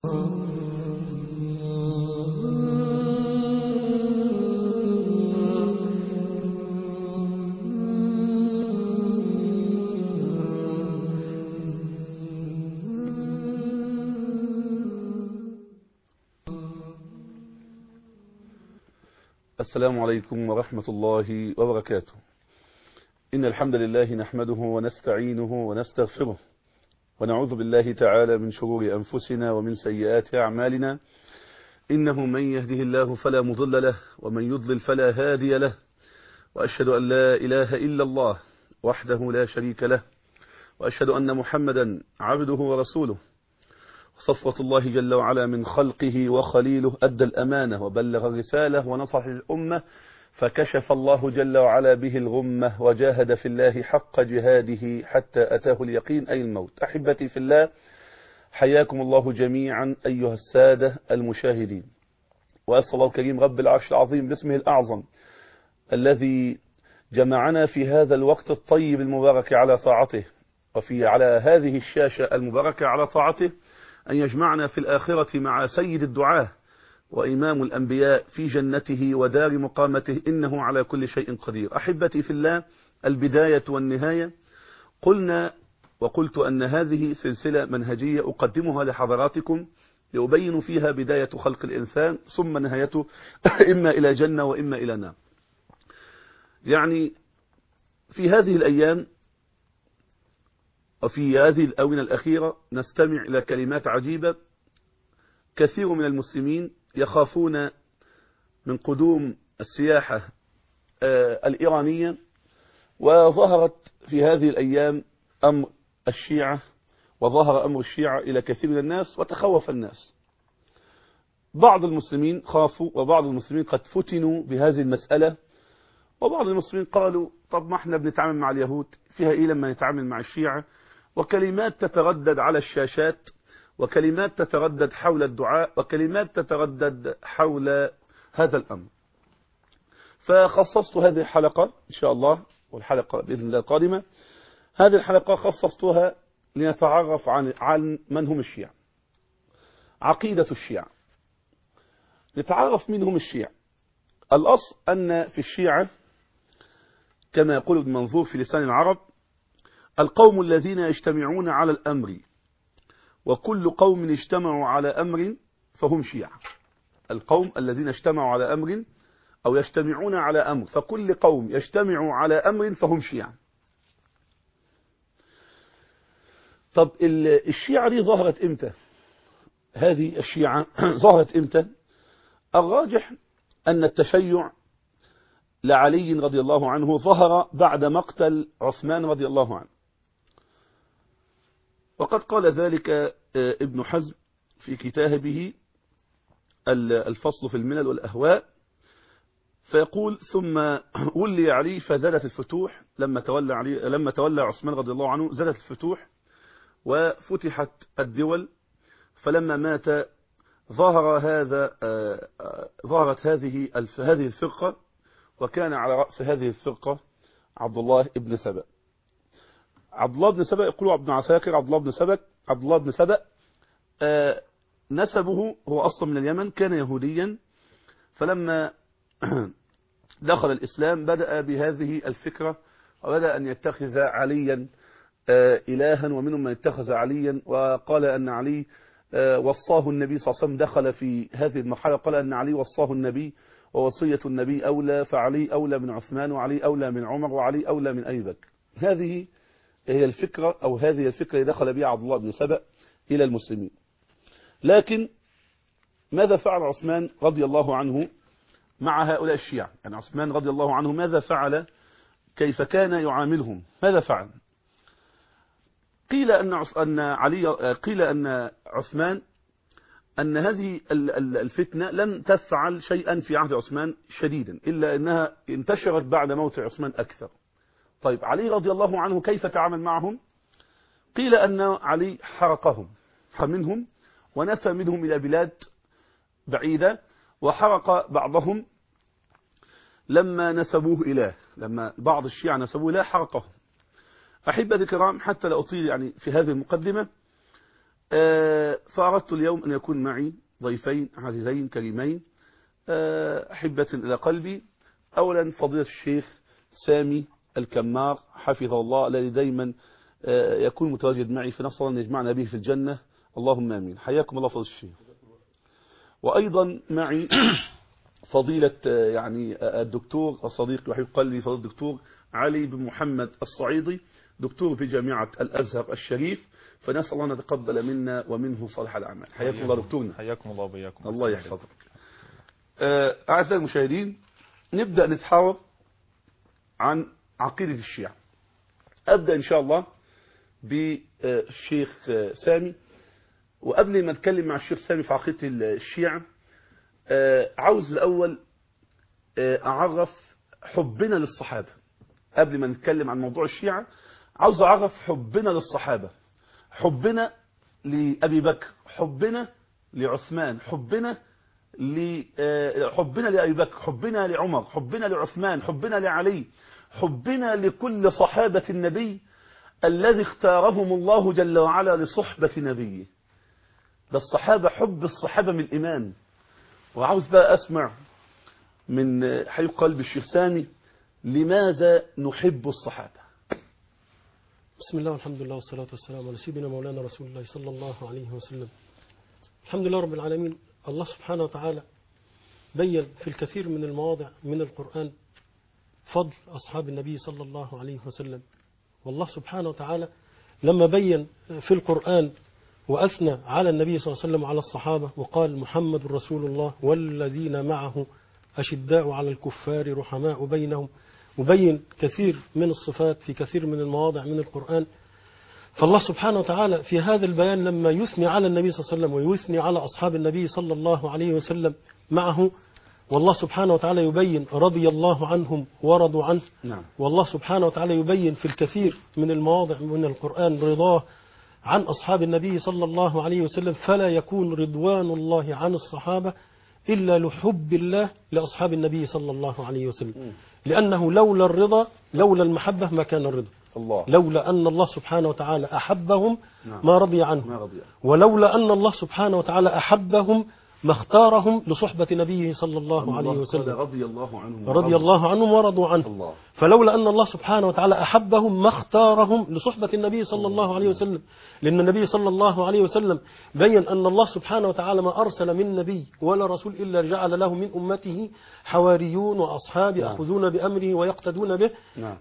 السلام عليكم ورحمة الله وبركاته. إن الحمد لله نحمده ونستعينه ونستغفره ونعوذ بالله تعالى من شرور أنفسنا ومن سيئات أعمالنا. إنه من يهده الله فلا مضل له ومن يضلل فلا هادي له، وأشهد أن لا إله إلا الله وحده لا شريك له، وأشهد أن محمدا عبده ورسوله صفوة الله جل وعلا من خلقه وخليله، أدى الأمانة وبلغ الرسالة ونصح الأمة، فكشف الله جل وعلا به الغمة وجاهد في الله حق جهاده حتى أتاه اليقين أي الموت. أحبتي في الله، حياكم الله جميعا أيها السادة المشاهدين، وأسأل الله الكريم رب العرش العظيم باسمه الأعظم الذي جمعنا في هذا الوقت الطيب المبارك على طاعته، على هذه الشاشة المباركة على طاعته، أن يجمعنا في الآخرة مع سيد الدعاة وإمام الأنبياء في جنته ودار مقامته، إنه على كل شيء قدير. أحبتي في الله، البداية والنهاية. وقلت أن هذه سلسلة منهجية أقدمها لحضراتكم لأبين فيها بداية خلق الإنسان ثم نهايته إما إلى جنة وإما إلى نار. يعني في هذه الأيام وفي هذه الآونة الأخيرة نستمع إلى كلمات عجيبة. كثير من المسلمين يخافون من قدوم السياحة الإيرانية، وظهرت في هذه الأيام أمر الشيعة، وظهر أمر الشيعة إلى كثير من الناس وتخوف الناس. بعض المسلمين خافوا وبعض المسلمين قد فتنوا بهذه المسألة، وبعض المسلمين قالوا طب ما احنا بنتعامل مع اليهود، فيها إيه لما نتعامل مع الشيعة؟ وكلمات تتردد على الشاشات، وكلمات تتردد حول الدعاء، وكلمات تتردد حول هذا الأمر. فخصصت هذه الحلقة إن شاء الله، والحلقة بإذن الله القادمة، هذه الحلقة خصصتها لنتعرف عن من هم الشيعة، عقيدة الشيعة، نتعرف من هم الشيعة. الأصل أن في الشيعة كما يقول ابن منظور في لسان العرب: القوم الذين يجتمعون على الأمر، وكل قوم اجتمعوا على أمر فهم شيعة. القوم الذين اجتمعوا على أمر أو يجتمعون على أمر، فكل قوم يجتمع على أمر فهم شيعة. طب الشيعة دي ظهرت إمتى؟ هذه الشيعة ظهرت إمتى؟ الراجح أن التشيع لعلي رضي الله عنه ظهر بعد مقتل عثمان رضي الله عنه، وقد قال ذلك ابن حزم في كتابه الفصل في الملل والأهواء، فيقول: ثم ولي علي فزادت الفتوح، لما تولى عثمان رضي الله عنه زادت الفتوح وفتحت الدول، فلما مات ظهرت هذه الفرقة، وكان على رأس هذه الفرقة عبد الله بن سبأ. عبد الله بن سبأ يقول ابن عساكر عبد الله بن سبأ نسبه هو أصلا من اليمن، كان يهوديا، فلما دخل الإسلام بدأ بهذه الفكرة، وبدأ أن يتخذ عليا إلها، ومنهم من اتخذ عليا وقال أن علي وصاه النبي صلى الله عليه وسلم. دخل في هذه المرحلة قال أن علي وصاه النبي، ووصية النبي أولى، فعلي أولى من عثمان، وعلي أولى من عمر، وعلي أولى من أبي بكر. هذه هي الفكرة، أو هذه الفكرة اللي دخل بها عبد الله بن سبأ إلى المسلمين. لكن ماذا فعل عثمان رضي الله عنه مع هؤلاء الشيعة؟ يعني عثمان رضي الله عنه ماذا فعل؟ كيف كان يعاملهم؟ ماذا فعل؟ قيل أن عثمان أن هذه الفتنة لم تفعل شيئا في عهد عثمان شديدا، إلا أنها انتشرت بعد موت عثمان أكثر. طيب علي رضي الله عنه كيف تعامل معهم؟ قيل أن علي حرقهم منهم، ونفى منهم إلى بلاد بعيدة، وحرق بعضهم لما نسبوه إله، لما بعض الشيعة نسبوه إله حرقهم. أحبة الكرام، حتى لا أطيل يعني في هذه المقدمة، فأردت اليوم أن يكون معي ضيفين عزيزين كريمين أحبة إلى قلبي. أولا فضيلة الشيخ سامي الكمار حفظه الله، الذي دايما يكون متواجد معي، في نسأل الله أن يجمعنا به في الجنة، اللهم آمين. حياكم الله فضيلة الشيخ. وأيضا معي فضيلة يعني الدكتور الصديق وحبيب قلبي فضيلة الدكتور علي بن محمد الصعيدي، دكتور في جامعة الأزهر الشريف، فنسأل الله أن يتقبل منا ومنه صالح الأعمال. حياكم الله دكتورنا. حياكم الله وبياكم. الله يحفظك. أعزائي المشاهدين، نبدأ نتحاور عن عقيدة الشيعة. أبدأ إن شاء الله بالشيخ سامي. وقبل ما نتكلم مع الشيخ سامي في عقيدة الشيعة، عاوز الأول أعرف حبنا للصحابة. قبل ما نتكلم عن موضوع الشيعة عاوز أعرف حبنا للصحابة، حبنا لأبي بكر، حبنا لعثمان، حبنا لأبي بكر، حبنا لعمر، حبنا لعثمان، حبنا لعلي، حبنا لكل صحابة النبي الذي اختارهم الله جل وعلا لصحبة نبيه. ده الصحابة، حب الصحابة من الإيمان. وعاوز بقى أسمع من حي قلب الشيخ سامي، لماذا نحب الصحابة؟ بسم الله والحمد لله والصلاة والسلام على سيدنا مولانا رسول الله صلى الله عليه وسلم. الحمد لله رب العالمين. الله سبحانه وتعالى بين في الكثير من المواضع من القرآن فضل أصحاب النبي صلى الله عليه وسلم. والله سبحانه وتعالى لما بين في القرآن وأثنى على النبي صلى الله عليه وسلم وعلى الصحابة وقال محمد رسول الله والذين معه أشداء على الكفار رحماء بينهم، وبين كثير من الصفات في كثير من المواضع من القرآن. فالله سبحانه وتعالى في هذا البيان لما يثني على النبي صلى الله عليه وسلم ويثني على أصحاب النبي صلى الله عليه وسلم معه، والله سبحانه وتعالى يبين رضي الله عنهم ورضوا عنه. والله سبحانه وتعالى يبين في الكثير من المواضع من القرآن رضاه عن أصحاب النبي صلى الله عليه وسلم. فلا يكون رضوان الله عن الصحابة إلا لحب الله لأصحاب النبي صلى الله عليه وسلم، لأنه لولا الرضا لولا المحبة ما كان الرضا. الله. لولا أن الله سبحانه وتعالى أحبهم ما رضي عنهم، ولولا أن الله سبحانه وتعالى أحبهم ما اختارهم لصحبة نبيه صلى الله عليه وسلم. رضي الله عنهم ورضوا عنه. الله. فلولا أن الله سبحانه وتعالى أحبهم ما اختارهم لصحبة النبي صلى الله عليه وسلم، لأن النبي صلى الله عليه وسلم بين أن الله سبحانه وتعالى ما أرسل من نبي ولا رسول إلا جعل له من أمته حواريون وأصحاب يأخذون بأمره ويقتدون به.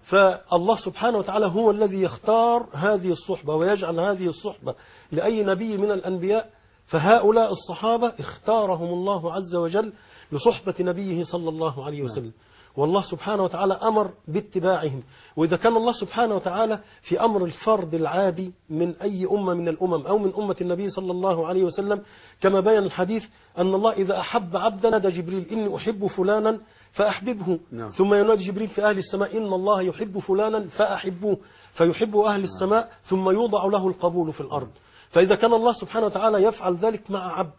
فالله سبحانه وتعالى هو الذي يختار هذه الصحبة ويجعل هذه الصحبة لأي نبي من الأنبياء. فهؤلاء الصحابة اختارهم الله عز وجل لصحبة نبيه صلى الله عليه وسلم. والله سبحانه وتعالى أمر باتباعهم. وإذا كان الله سبحانه وتعالى في أمر الفرد العادي من أي أمة من الأمم أو من أمة النبي صلى الله عليه وسلم، كما بين الحديث أن الله إذا أحب عبدا نادى جبريل إني أحب فلانا فأحببه. ثم ينادي جبريل في أهل السماء إن الله يحب فلانا فأحبوه، فيحب أهل السماء ثم يوضع له القبول في الأرض. فإذا كان الله سبحانه وتعالى يفعل ذلك مع عبد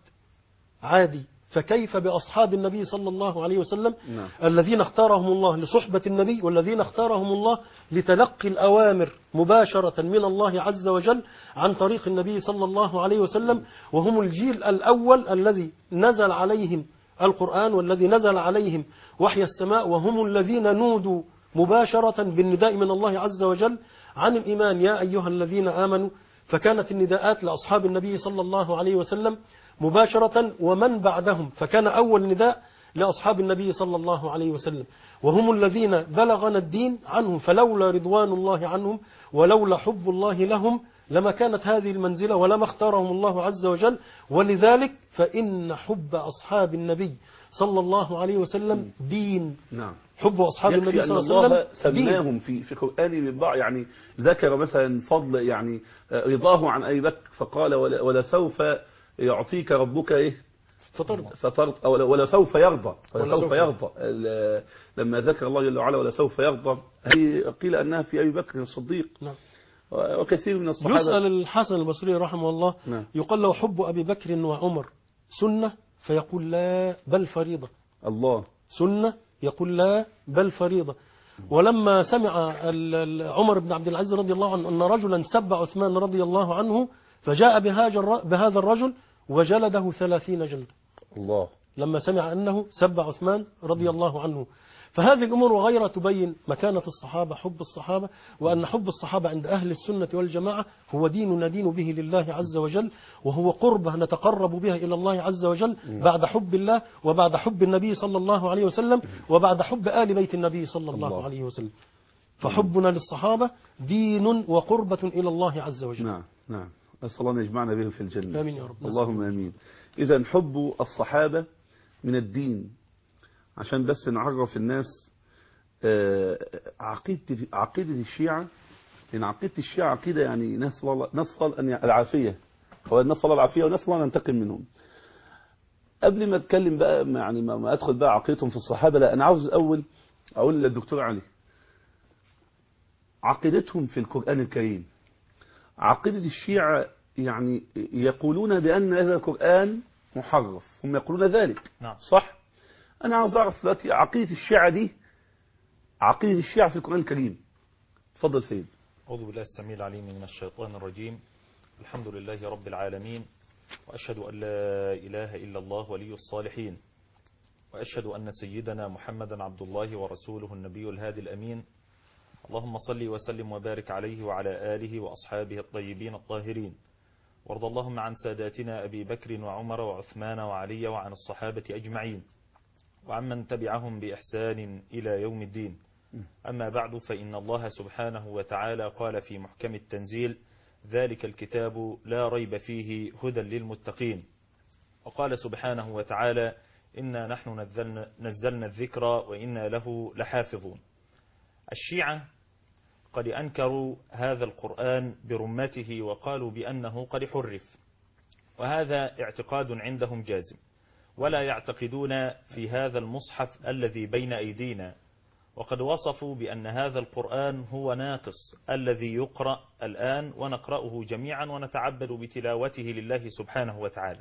عادي، فكيف بأصحاب النبي صلى الله عليه وسلم الذين اختارهم الله لصحبة النبي، والذين اختارهم الله لتلقي الأوامر مباشرة من الله عز وجل عن طريق النبي صلى الله عليه وسلم، وهم الجيل الأول الذي نزل عليهم القرآن والذي نزل عليهم وحي السماء، وهم الذين نودوا مباشرة بالنداء من الله عز وجل عن الإيمان يا أيها الذين آمنوا. فكانت النداءات لأصحاب النبي صلى الله عليه وسلم مباشرة، ومن بعدهم فكان أول نداء لأصحاب النبي صلى الله عليه وسلم، وهم الذين بلغنا الدين عنهم. فلولا رضوان الله عنهم ولولا حب الله لهم لما كانت هذه المنزلة ولما اختارهم الله عز وجل. ولذلك فإن حب أصحاب النبي صلى الله عليه وسلم دين. حب أصحاب النبي صلى الله عليه وسلم سماهم في قرآن يعني ذكر مثلا فضل يعني رضاه عن أبي بكر فقال ولسوف يعطيك ربك إيه فطرت ولا سوف يرضى لما ذكر الله جل وعلا ولا سوف يرضى، قيل أنها في أبي بكر الصديق. وكثير من الصحابة. يسأل الحسن البصري رحمه الله يقال له حب أبي بكر وعمر سنة فيقول لا بل فريضة. الله. سنة يقول لا بل فريضة. ولما سمع عمر بن عبد العزيز رضي الله عنه أن رجلا سب عثمان رضي الله عنه فجاء بهذا الرجل وجلده 30 جلدة الله. لما سمع أنه سب عثمان رضي الله عنه. فهذه الأمور وغيرها تبين مكانة الصحابة، حب الصحابة، وأن حب الصحابة عند أهل السنة والجماعة هو دين ندين به لله عز وجل، وهو قربة نتقرب بها إلى الله عز وجل بعد حب الله وبعد حب النبي صلى الله عليه وسلم وبعد حب آل بيت النبي صلى الله عليه وسلم. فحبنا للصحابة دين وقربة إلى الله عز وجل. نعم نعم، أسأل الله أن يجمعنا بهم في الجنة. آمين يا رب. اللهم آمين. إذا حب الصحابة من الدين، عشان بس نعرف الناس عقيدة الشيعة. لأن عقيدة الشيعة عقيدة يعني نسأل أن العافية، هو نسأل الله العافية ونسأل الله أن ننتقم منهم. قبل ما أتكلم بقى يعني ما أدخل بقى عقيدتهم في الصحابة، لا، أنا عاوز الأول أقول للدكتور علي عقيدتهم في القرآن الكريم. عقيدة الشيعة يعني يقولون بأن هذا القرآن محرف، هم يقولون ذلك. نعم. صح؟ أنا عاوز أعرف دلوقتي عقيدة الشيعة دي، عقيدة الشيعة في القرآن الكريم. تفضل سيد. أعوذ بالله السميع العليم من الشيطان الرجيم. الحمد لله رب العالمين، وأشهد أن لا إله إلا الله ولي الصالحين، وأشهد أن سيدنا محمدا عبد الله ورسوله النبي الهادي الأمين. اللهم صل وسلم وبارك عليه وعلى آله وأصحابه الطيبين الطاهرين، وارض اللهم عن ساداتنا أبي بكر وعمر وعثمان وعلي وعن الصحابة أجمعين وعمن تبعهم بإحسان إلى يوم الدين. أما بعد، فإن الله سبحانه وتعالى قال في محكم التنزيل: ذلك الكتاب لا ريب فيه هدى للمتقين. وقال سبحانه وتعالى: إنا نحن نزلنا الذكر وإنا له لحافظون. الشيعة قد أنكروا هذا القرآن برمته وقالوا بأنه قد حرف، وهذا اعتقاد عندهم جازم، ولا يعتقدون في هذا المصحف الذي بين أيدينا، وقد وصفوا بأن هذا القرآن هو ناقص الذي يقرأ الآن ونقرأه جميعا ونتعبد بتلاوته لله سبحانه وتعالى.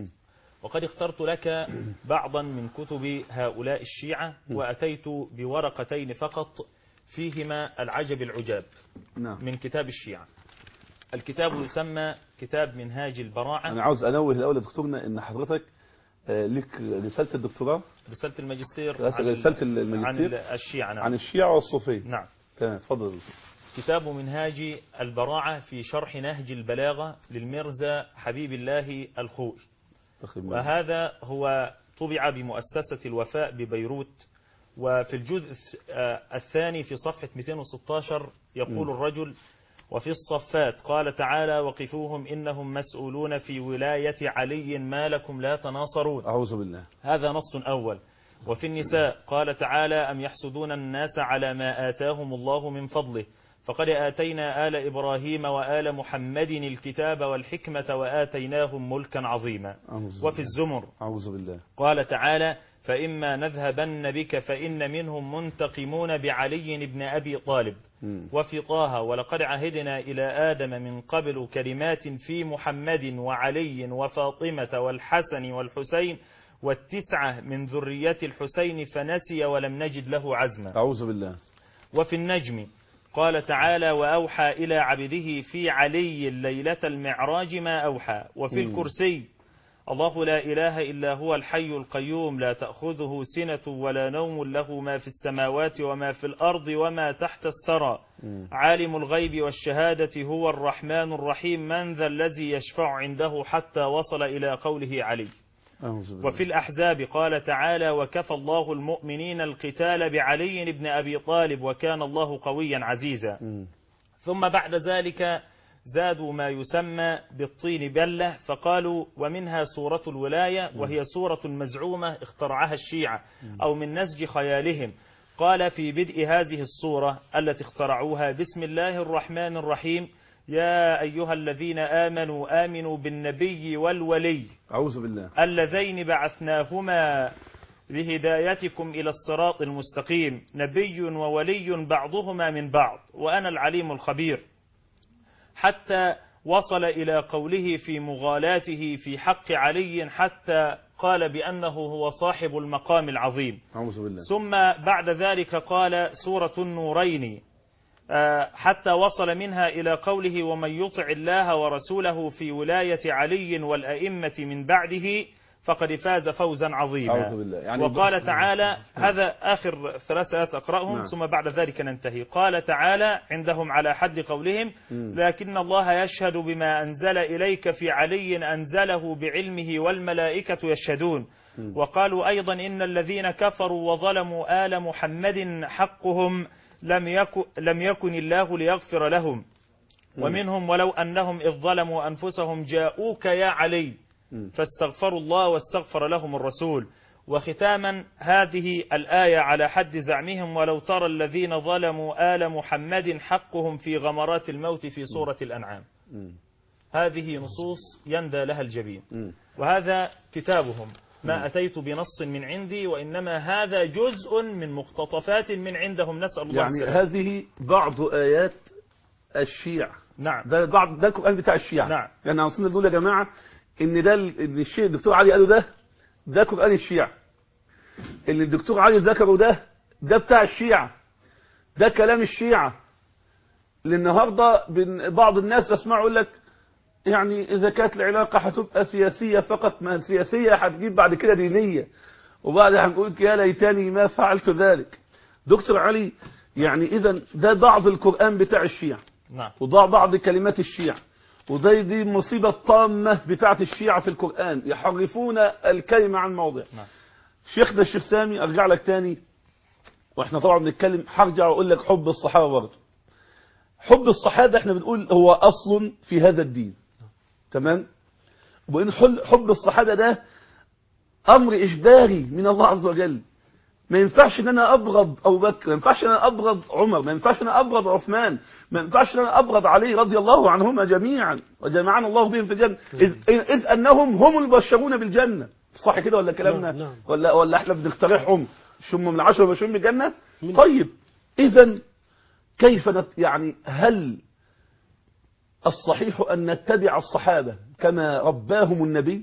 وقد اخترت لك بعضا من كتب هؤلاء الشيعة، وأتيت بورقتين فقط فيهما العجب العجاب من كتاب الشيعة. الكتاب يسمى كتاب منهاج البراعة. أنا عاوز أنوه الأول دكتورنا إن حضرتك لك رسالة الدكتوراه، رسالة الماجستير رسالة الماجستير عن الشيعة. نعم. عن الشيعة والصوفية. نعم. تمام، تفضل. كتاب منهاج البراعة في شرح نهج البلاغة للمرزا حبيب الله الخوئي، وهذا هو طبع بمؤسسة الوفاء ببيروت. وفي الجزء الثاني في صفحة 216 يقول الرجل: وفي الصفات قال تعالى: وقفوهم إنهم مسؤولون في ولاية علي ما لكم لا تناصرون. أعوذ بالله. هذا نص أول. وفي النساء قال تعالى: أم يحسدون الناس على ما آتاهم الله من فضله فقد آتينا آل إبراهيم وآل محمد الكتاب والحكمة وآتيناهم ملكا عظيما. وفي الزمر أعوذ بالله قال تعالى: فإما نذهبن بك فإن منهم منتقمون بعلي بن أبي طالب. وفي طه: ولقد عهدنا إلى آدم من قبل كلمات في محمد وعلي وفاطمة والحسن والحسين والتسعة من ذرية الحسين فنسي ولم نجد له عزما. أعوذ بالله. وفي النجم قال تعالى: وأوحى إلى عبده في علي ليلة المعراج ما أوحى. وفي الكرسي: الله لا إله إلا هو الحي القيوم لا تأخذه سنة ولا نوم له ما في السماوات وما في الأرض وما تحت الثرى عالم الغيب والشهادة هو الرحمن الرحيم من ذا الذي يشفع عنده حتى وصل إلى قوله علي. وفي الأحزاب قال تعالى: وكفى الله المؤمنين القتال بعلي بن أبي طالب وكان الله قويا عزيزا. ثم بعد ذلك زادوا ما يسمى بالطين بلة، فقالوا: ومنها سورة الولاية، وهي سورة مزعومة اخترعها الشيعة أو من نسج خيالهم. قال في بدء هذه السورة التي اخترعوها: بسم الله الرحمن الرحيم يا أيها الذين آمنوا آمنوا بالنبي والولي أعوذ بالله اللذين بعثناهما بهدايتكم إلى الصراط المستقيم نبي وولي بعضهما من بعض وأنا العليم الخبير، حتى وصل إلى قوله في مغالاته في حق علي حتى قال بأنه هو صاحب المقام العظيم. أعوذ بالله. ثم بعد ذلك قال: سورة النورين حتى وصل منها إلى قوله ومن يطع الله ورسوله في ولاية علي والأئمة من بعده فقد فاز فوزا عظيما. أعوذ بالله. يعني وقال تعالى، هذا آخر 3 آيات أقرأهم ثم بعد ذلك ننتهي. قال تعالى عندهم على حد قولهم لكن الله يشهد بما أنزل إليك في علي أنزله بعلمه والملائكة يشهدون. وقالوا أيضا إن الذين كفروا وظلموا آل محمد حقهم لم يكن الله ليغفر لهم ومنهم ولو أنهم إذ ظلموا أنفسهم جاءوك يا علي فاستغفروا الله واستغفر لهم الرسول. وختاما هذه الآية على حد زعمهم ولو ترى الذين ظلموا آل محمد حقهم في غمرات الموت في سورة الأنعام. هذه نصوص يندى لها الجبين، وهذا كتابهم، ما أتيت بنص من عندي وإنما هذا جزء من مقتطفات من عندهم، نسأل الله يعني السلام. هذه بعض آيات الشيعة. نعم. ده القرآن بتاع الشيعة. نعم. يعني عاوزين نقول يا جماعة إن ده إن الشيء الدكتور علي قاله ده قرآن الشيعة. اللي الدكتور علي ذكره ده بتاع الشيعة، ده كلام الشيعة. للنهارده بعض الناس اسمعوا يقول لك يعني إذا كانت العلاقة هتبقى سياسية فقط، ما سياسية هتجيب بعد كده دينية، وبعد هنقول يا ليتني ما فعلت ذلك. دكتور علي يعني إذا ده بعض القرآن بتاع الشيعة، نعم. وده بعض كلمات الشيعة، دي مصيبة طامة بتاعت الشيعة في القرآن، يحرفون الكلمة عن موضع. نعم. شيخنا الشيخ سامي أرجع لك تاني، وإحنا طبعا بنتكلم، هرجع وأقول لك حب الصحابة برضه. حب الصحابة احنا بنقول هو أصل في هذا الدين، تمام؟ وإن حب الصحابة ده أمر إجباري من الله عز وجل. ما ينفعش ان انا ابغض ابو بكر، ما ينفعش ان انا ابغض عمر، ما ينفعش ان انا ابغض عثمان، ما ينفعش ان انا ابغض علي رضي الله عنهما جميعا وجمعنا الله بهم في الجنه، اذ انهم هم المبشرون بالجنه. صح كده ولا كلامنا؟ نعم. ولا احنا بنقترحهم شم من 10 مبشرين بالجنه؟ طيب اذا كيف يعني هل الصحيح ان نتبع الصحابه كما رباهم النبي؟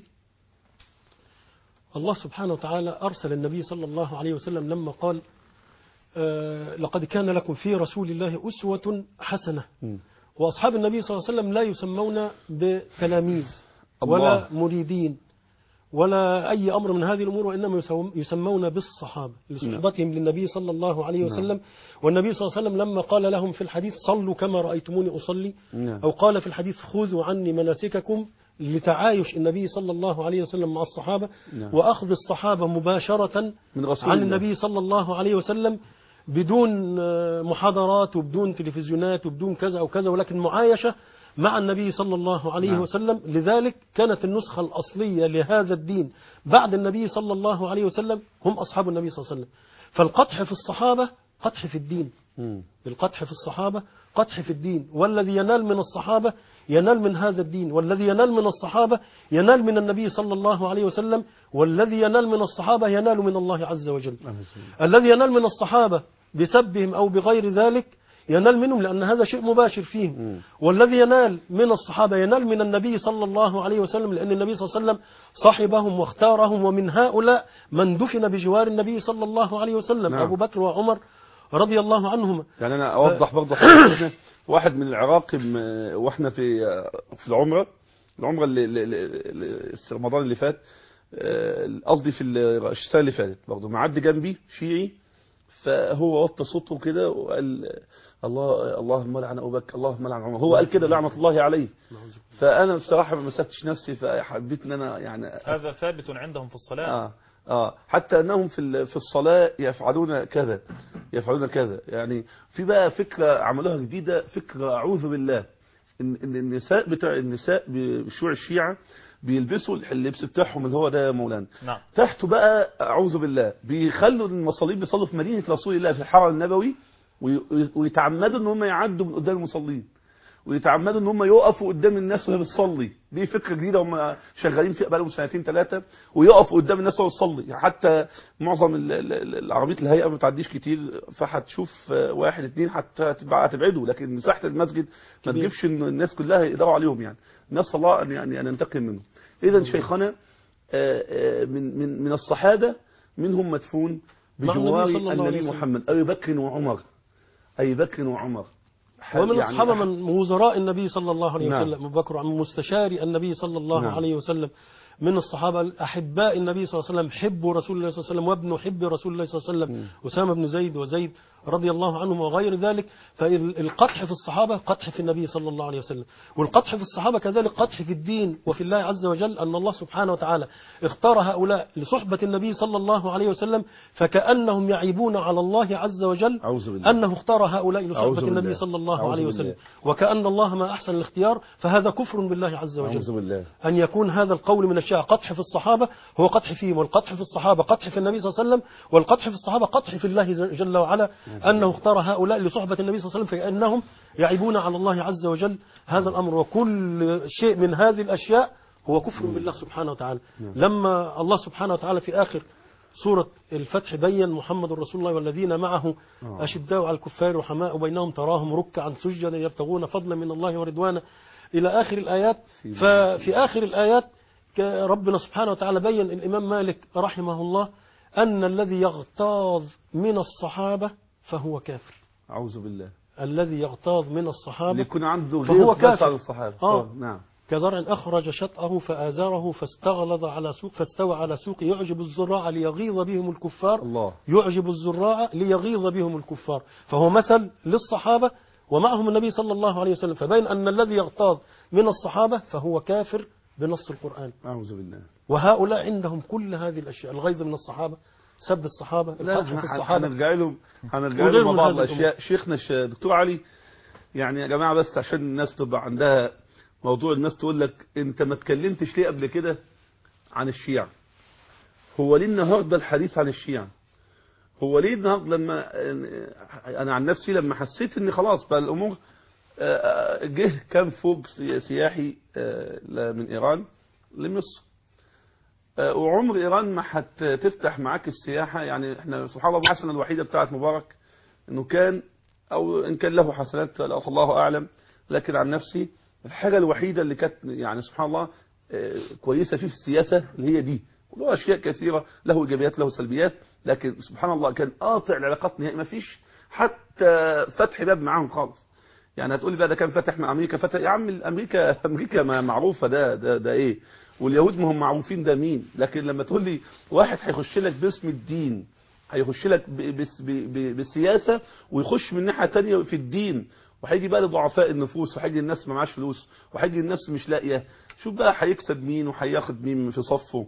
الله سبحانه وتعالى أرسل النبي صلى الله عليه وسلم لما قال لقد كان لكم في رسول الله أسوة حسنة. وأصحاب النبي صلى الله عليه وسلم لا يسمون بتلاميذ ولا مريدين ولا أي أمر من هذه الأمور، وإنما يسمون بالصحابة لصحبتهم للنبي صلى الله عليه وسلم. والنبي صلى الله عليه وسلم لما قال لهم في الحديث صلوا كما رأيتموني أصلي، أو قال في الحديث خذوا عني مناسككم، لتعايش النبي صلى الله عليه وسلم مع الصحابة، وأخذ الصحابة مباشرة من رسول عن الله. النبي صلى الله عليه وسلم بدون محاضرات وبدون تلفزيونات وبدون كذا أو كذا، ولكن معايشة مع النبي صلى الله عليه وسلم. لذلك كانت النسخة الأصلية لهذا الدين بعد النبي صلى الله عليه وسلم هم أصحاب النبي صلى الله عليه وسلم. فالقدح في الصحابة قدح في الدين، القدح في الصحابة قدح في الدين، والذي ينال من الصحابة ينال من هذا الدين، والذي ينال من الصحابة ينال من النبي صلى الله عليه وسلم، والذي ينال من الصحابة ينال من الله عز وجل. الذي ينال من الصحابة بسبهم أو بغير ذلك ينال منهم لأن هذا شيء مباشر فيهم، والذي ينال من الصحابة ينال من النبي صلى الله عليه وسلم، لأن النبي صلى الله عليه وسلم صحبهم واختارهم، ومن هؤلاء من دفن بجوار النبي صلى الله عليه وسلم، أبو بكر وعمر رضي الله عنهما. يعني أنا أوضح برضه واحد من العراق واحنا في العمرة اللي رمضان اللي فات، قصدي في السنة اللي فاتت برضه، معدي جنبي شيعي، فهو وطى صوته كده وقال اللهم لعن ابو بكر اللهم لعن عمر، هو قال كده لعنة الله عليه. فانا بصراحة ما مسكتش نفسي، فحبيت ان انا يعني هذا ثابت عندهم في الصلاة. حتى انهم في الصلاة يفعلون كذا يعني. في بقى فكرة عملوها جديدة، فكرة اعوذ بالله، ان النساء بشيوع الشيعة بيلبسوا اللبس بتاعهم اللي هو ده يا مولانا، تحته بقى اعوذ بالله بيخلوا المصلين بيصلوا في مدينة رسول الله في الحرم النبوي، ويتعمدوا ان هم يعدوا من قدام المصلين، ويتعمدوا ان هم يقفوا قدام الناس وهي بتصلي. دي فكره جديده هم شغالين فيها بقالهم 2-3 ويقفوا قدام الناس وهي بتصلي. حتى معظم العربيه الهيئه ما بتعديش كتير، فهتشوف 1-2 هتبعده، لكن مساحه المسجد ما تجيبش ان الناس كلها يقدروا عليهم. يعني نسال الله ان ينتقم منهم. اذا شيخنا من الصحابه منهم مدفون بجوار النبي محمد، ابي بكر وعمر ومن الصحابة من وزراء النبي صلى الله عليه نعم. وسلم أبو بكر، عن مستشاري النبي صلى الله نعم. عليه وسلم، من الصحابة أحباء النبي صلى الله عليه وسلم، حب رسول الله صلى الله عليه وسلم وابن حب رسول الله صلى الله عليه وسلم أسامة بن زيد وزيد رضي الله عنهم وغير ذلك. فالقدح في الصحابة قدح في النبي صلى الله عليه وسلم، والقدح في الصحابة كذلك قدح في الدين وفي الله عز وجل، أن الله سبحانه وتعالى اختار هؤلاء لصحبة النبي صلى الله عليه وسلم، فكأنهم يعيبون على الله عز وجل أنه اختار هؤلاء لصحبة النبي صلى الله عليه وسلم، وكأن الله ما أحسن الاختيار، فهذا كفر بالله عز وجل. أن يكون هذا القول من الشيعة قدح في الصحابة هو قدح فيهم، والقدح في الصحابة قدح في النبي صلى الله عليه وسلم، والقدح في الصحابة قدح في الله جل وعلا أنه اختار هؤلاء لصحبة النبي صلى الله عليه وسلم، فكأنهم يعيبون على الله عز وجل هذا الأمر. وكل شيء من هذه الأشياء هو كفر بالله سبحانه وتعالى. لما الله سبحانه وتعالى في آخر سورة الفتح بين محمد رسول الله والذين معه أشداء على الكفار رحماء بينهم تراهم ركعا سجدا يبتغون فضلا من الله ورضوانا إلى آخر الآيات. ففي آخر الآيات ربنا سبحانه وتعالى بين الإمام مالك رحمه الله أن الذي يغتاظ من الصحابة فهو كافر. أعوذ بالله. الذي يغتاظ من الصحابة اللي يكون عنده فهو كافر. على الصحابة. نعم. كزرع أخرج شطأه فآزره فاستغلظ على سوق فاستوى على سوق يعجب الزراع ليغيظ بهم الكفار. الله. يعجب الزراع ليغيظ بهم الكفار، فهو مثل للصحابة ومعهم النبي صلى الله عليه وسلم، فبين أن الذي يغتاظ من الصحابة فهو كافر بنص القرآن. أعوذ بالله. وهؤلاء عندهم كل هذه الأشياء، الغيظ من الصحابة، سب الصحابة، القدح في الصحابة. هنرجع لهم مع بعض الأشياء. شيخنا دكتور علي، يعني يا جماعة بس عشان الناس تبقى عندها موضوع، الناس تقول لك أنت ما تكلمتش ليه قبل كده عن الشيعة؟ هو ليه النهاردة الحديث عن الشيعة؟ هو ليه النهاردة لما أنا عن نفسي لما حسيت إن خلاص بقى الأمور جه كان فوق سياحي من إيران لمصر، وعمر إيران ما هتفتح معاك السياحة. يعني احنا سبحان الله الحسنة الوحيدة بتاعت مبارك انه كان، او ان كان له حسنات الله اعلم، لكن عن نفسي الحاجة الوحيدة اللي كانت يعني سبحان الله كويسة فيه في السياسة اللي هي دي. وله اشياء كثيرة، له ايجابيات له سلبيات، لكن سبحان الله كان قاطع العلاقات نهائي، ما فيش حتى فتح باب معاهم خالص. يعني هتقولي بقى ده كان فتح مع امريكا، فتح يا عم امريكا ما معروفة ده ايه، واليهود ما هم معروفين ده مين. لكن لما تقول لي واحد هيخش لك باسم الدين، هيخش لك بالسياسة ويخش من ناحية تانية في الدين، وهيجي بقى لضعفاء النفوس، وهيجي الناس ما معاش فلوس، وهيجي الناس مش لاقيه، شوف بقى هيكسب مين وهياخد مين في صفه.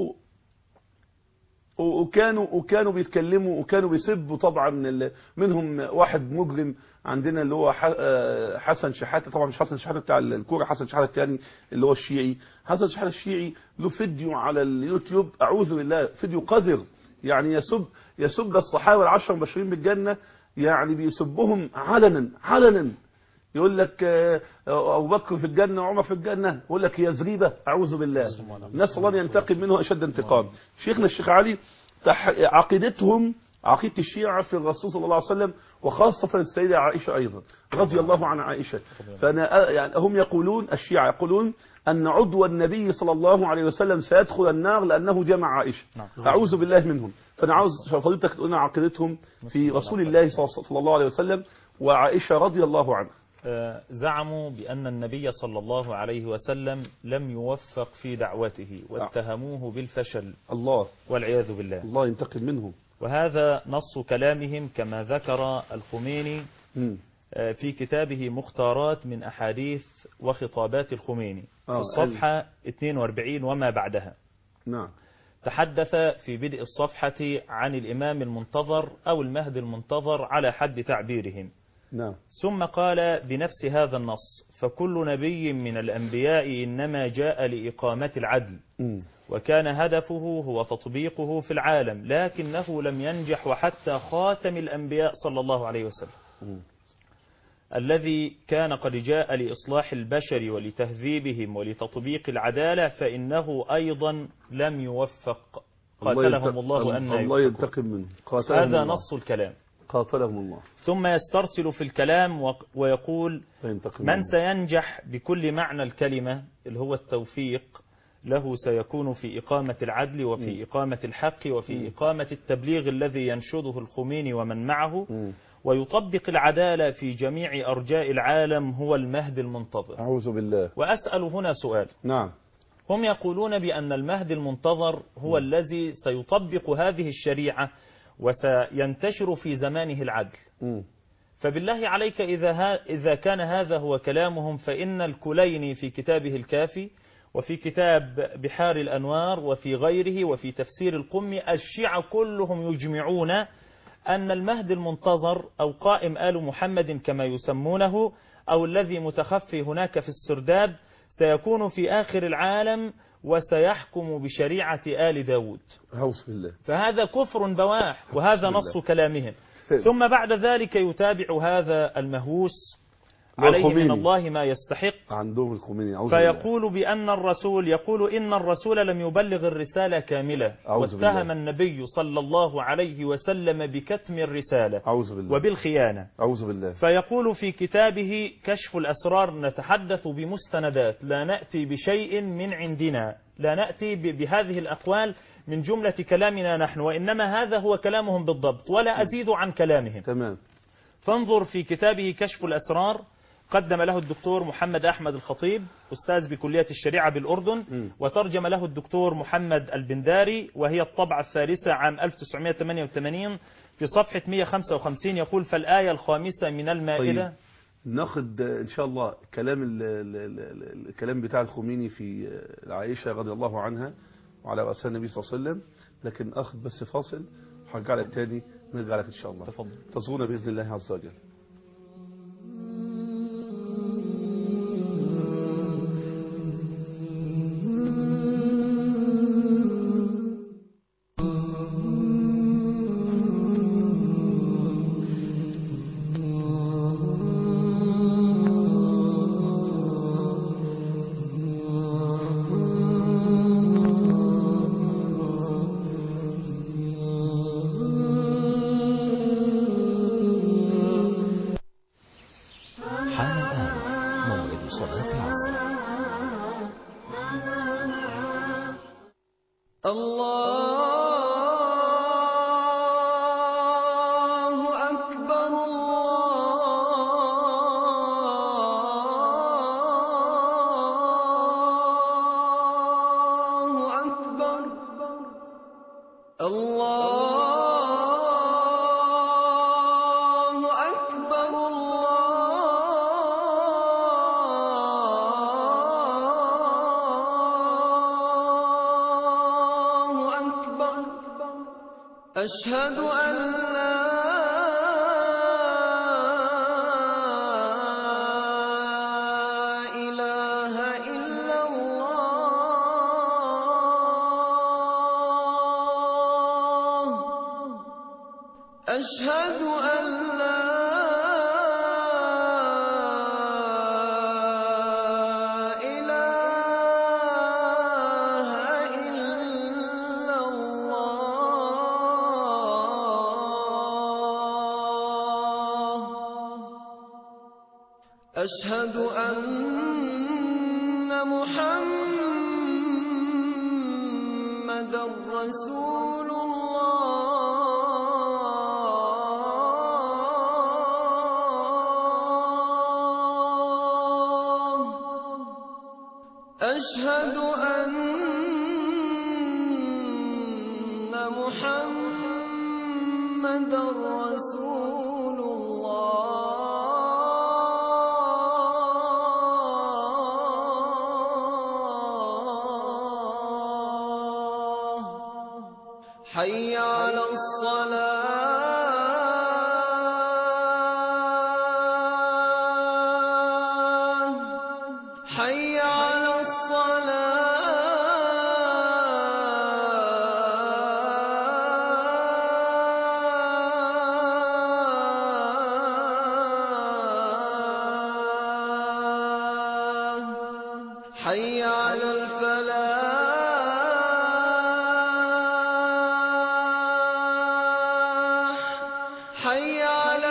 وكانوا بيتكلموا وكانوا بيسبوا طبعا منهم واحد مجرم عندنا اللي هو حسن شحاتة، طبعا مش حسن شحاتة بتاع الكوره، حسن شحاتة الثاني اللي هو الشيعي. حسن شحاتة الشيعي له فيديو على اليوتيوب اعوذ بالله، فيديو قذر، يعني يسب الصحابه العشر المبشرين بالجنه، يعني بيسبهم علنا. يقول لك ابو بكر في الجنه وعمر في الجنه، يقول لك هي زريبه، اعوذ بالله، نسال الله ان ينتقم منه اشد انتقام. شيخنا الشيخ علي عقيدتهم عقيدة الشيعة في الرسول صلى الله عليه وسلم، وخاصة السيدة عائشة أيضا رضي الله عن عائشة. يعني هم يقولون، الشيعة يقولون أن عضو النبي صلى الله عليه وسلم سيدخل النار لأنه جمع عائشة. أعوذ بالله منهم. فأنا عاوز فضيلتك تقول لنا عقيدتهم في رسول الله صلى الله عليه وسلم وعائشة رضي الله عنها. زعموا بأن النبي صلى الله عليه وسلم لم يوفق في دعوته، واتهموه بالفشل. الله والعياذ بالله. الله ينتقم منهم. وهذا نص كلامهم كما ذكر الخميني في كتابه مختارات من أحاديث وخطابات الخميني في الصفحة 42 وما بعدها. نعم. تحدث في بدء الصفحة عن الإمام المنتظر أو المهدي المنتظر على حد تعبيرهم. نعم. ثم قال بنفس هذا النص: فكل نبي من الأنبياء إنما جاء لإقامة العدل، وكان هدفه هو تطبيقه في العالم، لكنه لم ينجح، وحتى خاتم الأنبياء صلى الله عليه وسلم الذي كان قد جاء لإصلاح البشر ولتهذيبهم ولتطبيق العدالة، فإنه أيضا لم يوفق. قاتلهم الله أن الله ينتقم منه. هذا نص الكلام. قاتلهم الله. ثم يسترسل في الكلام ويقول: من سينجح بكل معنى الكلمة اللي هو التوفيق له سيكون في إقامة العدل وفي إقامة الحق وفي إقامة التبليغ الذي ينشده الخميني ومن معه، ويطبق العدالة في جميع أرجاء العالم، هو المهدي المنتظر. أعوذ بالله. وأسأل هنا سؤال. نعم. هم يقولون بأن المهدي المنتظر هو الذي سيطبق هذه الشريعة وسينتشر في زمانه العدل. فبالله عليك إذا كان هذا هو كلامهم، فإن الكليني في كتابه الكافي وفي كتاب بحار الأنوار وفي غيره وفي تفسير القمي، الشيعة كلهم يجمعون أن المهدي المنتظر أو قائم آل محمد كما يسمونه، أو الذي متخفي هناك في السرداب، سيكون في آخر العالم وسيحكم بشريعة آل داود. أعوذ بالله. فهذا كفر بواح، وهذا نص كلامهم. ثم بعد ذلك يتابع هذا المهووس عليه من الله ما يستحق، عندهم الخميني، فيقول بأن الرسول يقول إن الرسول لم يبلغ الرسالة كاملة، واتهم النبي صلى الله عليه وسلم بكتم الرسالة وبالخيانة. أعوذ بالله. فيقول في كتابه كشف الأسرار: نتحدث بمستندات، لا نأتي بشيء من عندنا، لا نأتي بهذه الأقوال من جملة كلامنا نحن، وإنما هذا هو كلامهم بالضبط ولا أزيد عن كلامهم. تمام. فانظر في كتابه كشف الأسرار، قدم له الدكتور محمد أحمد الخطيب أستاذ بكلية الشريعة بالأردن، وترجم له الدكتور محمد البنداري، وهي الطبعة الثالثة عام 1988 في صفحة 155. يقول: فالآية الخامسة من المائدة. طيب. ناخد إن شاء الله الكلام بتاع الخميني في عائشة رضي الله عنها وعلى رأسها النبي صلى الله عليه وسلم، لكن أخذ بس فاصل وهرجع لك تاني، نرجع لك إن شاء الله. تفضل. تصغونا بإذن الله عز وجل. أشهد أن لا إله إلا الله. أشهد أن لا أشهد أن محمدًا رسول الله. أشهد أن محمدًا رسول الله. حي على الصلاة. حي على الصلاة. حي على الفلاح. حي على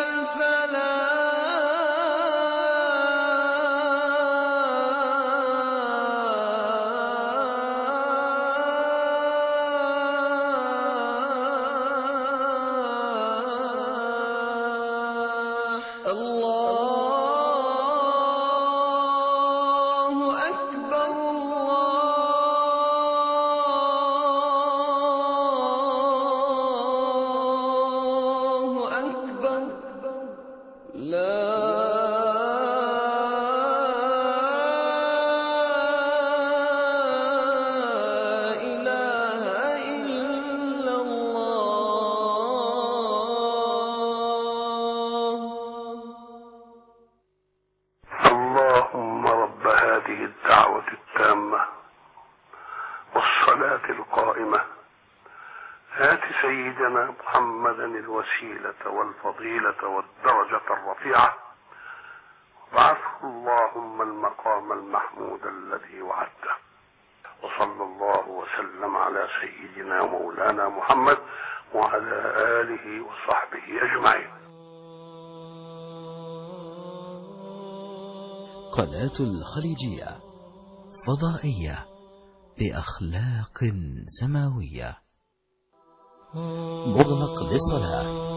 سيدنا محمدا الوسيلة والفضيلة والدرجة الرفيعة، وابعثه اللهم المقام المحمود الذي وعده. وصلى الله وسلم على سيدنا مولانا محمد وعلى آله وصحبه أجمعين. قناة الخليجية فضائية بأخلاق سماوية. مغلق للصلاة.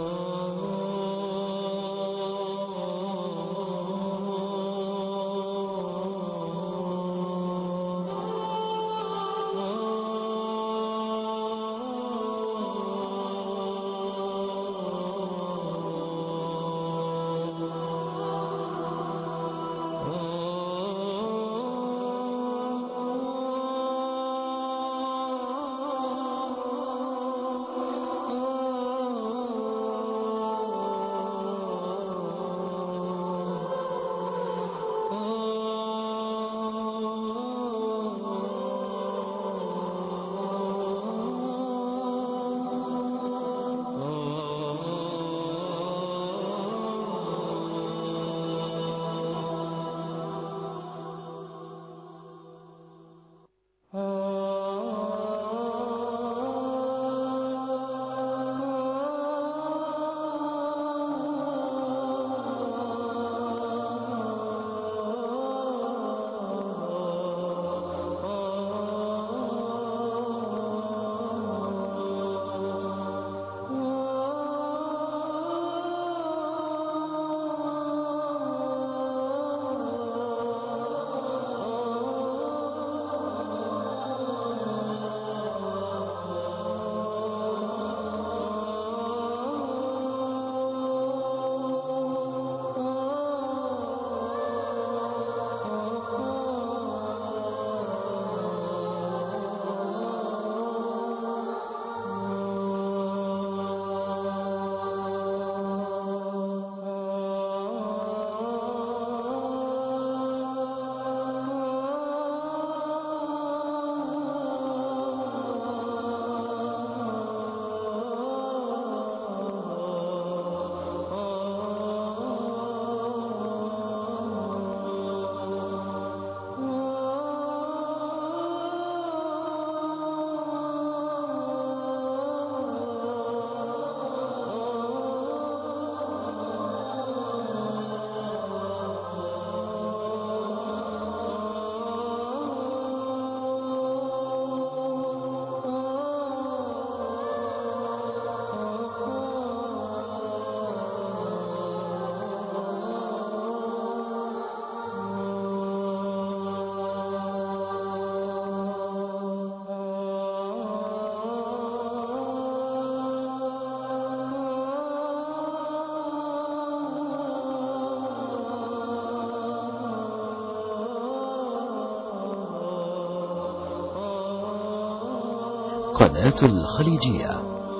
قناة الخليجية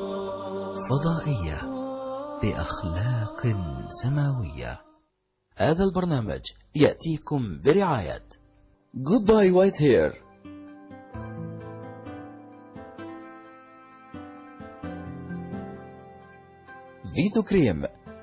فضائية بأخلاق سماوية. هذا البرنامج يأتيكم برعاية Goodbye White Hair، فيتو كريم،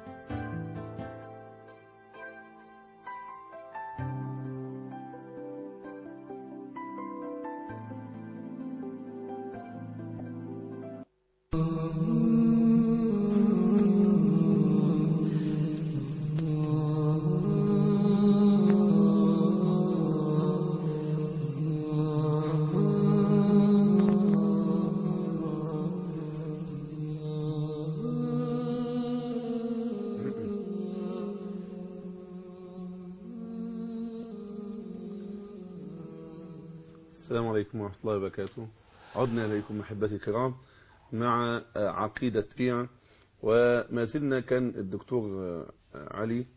السلام عليكم ورحمة الله وبركاته. عدنا إليكم محبتي الكرام مع عقيدة بيع، وما زلنا كان الدكتور علي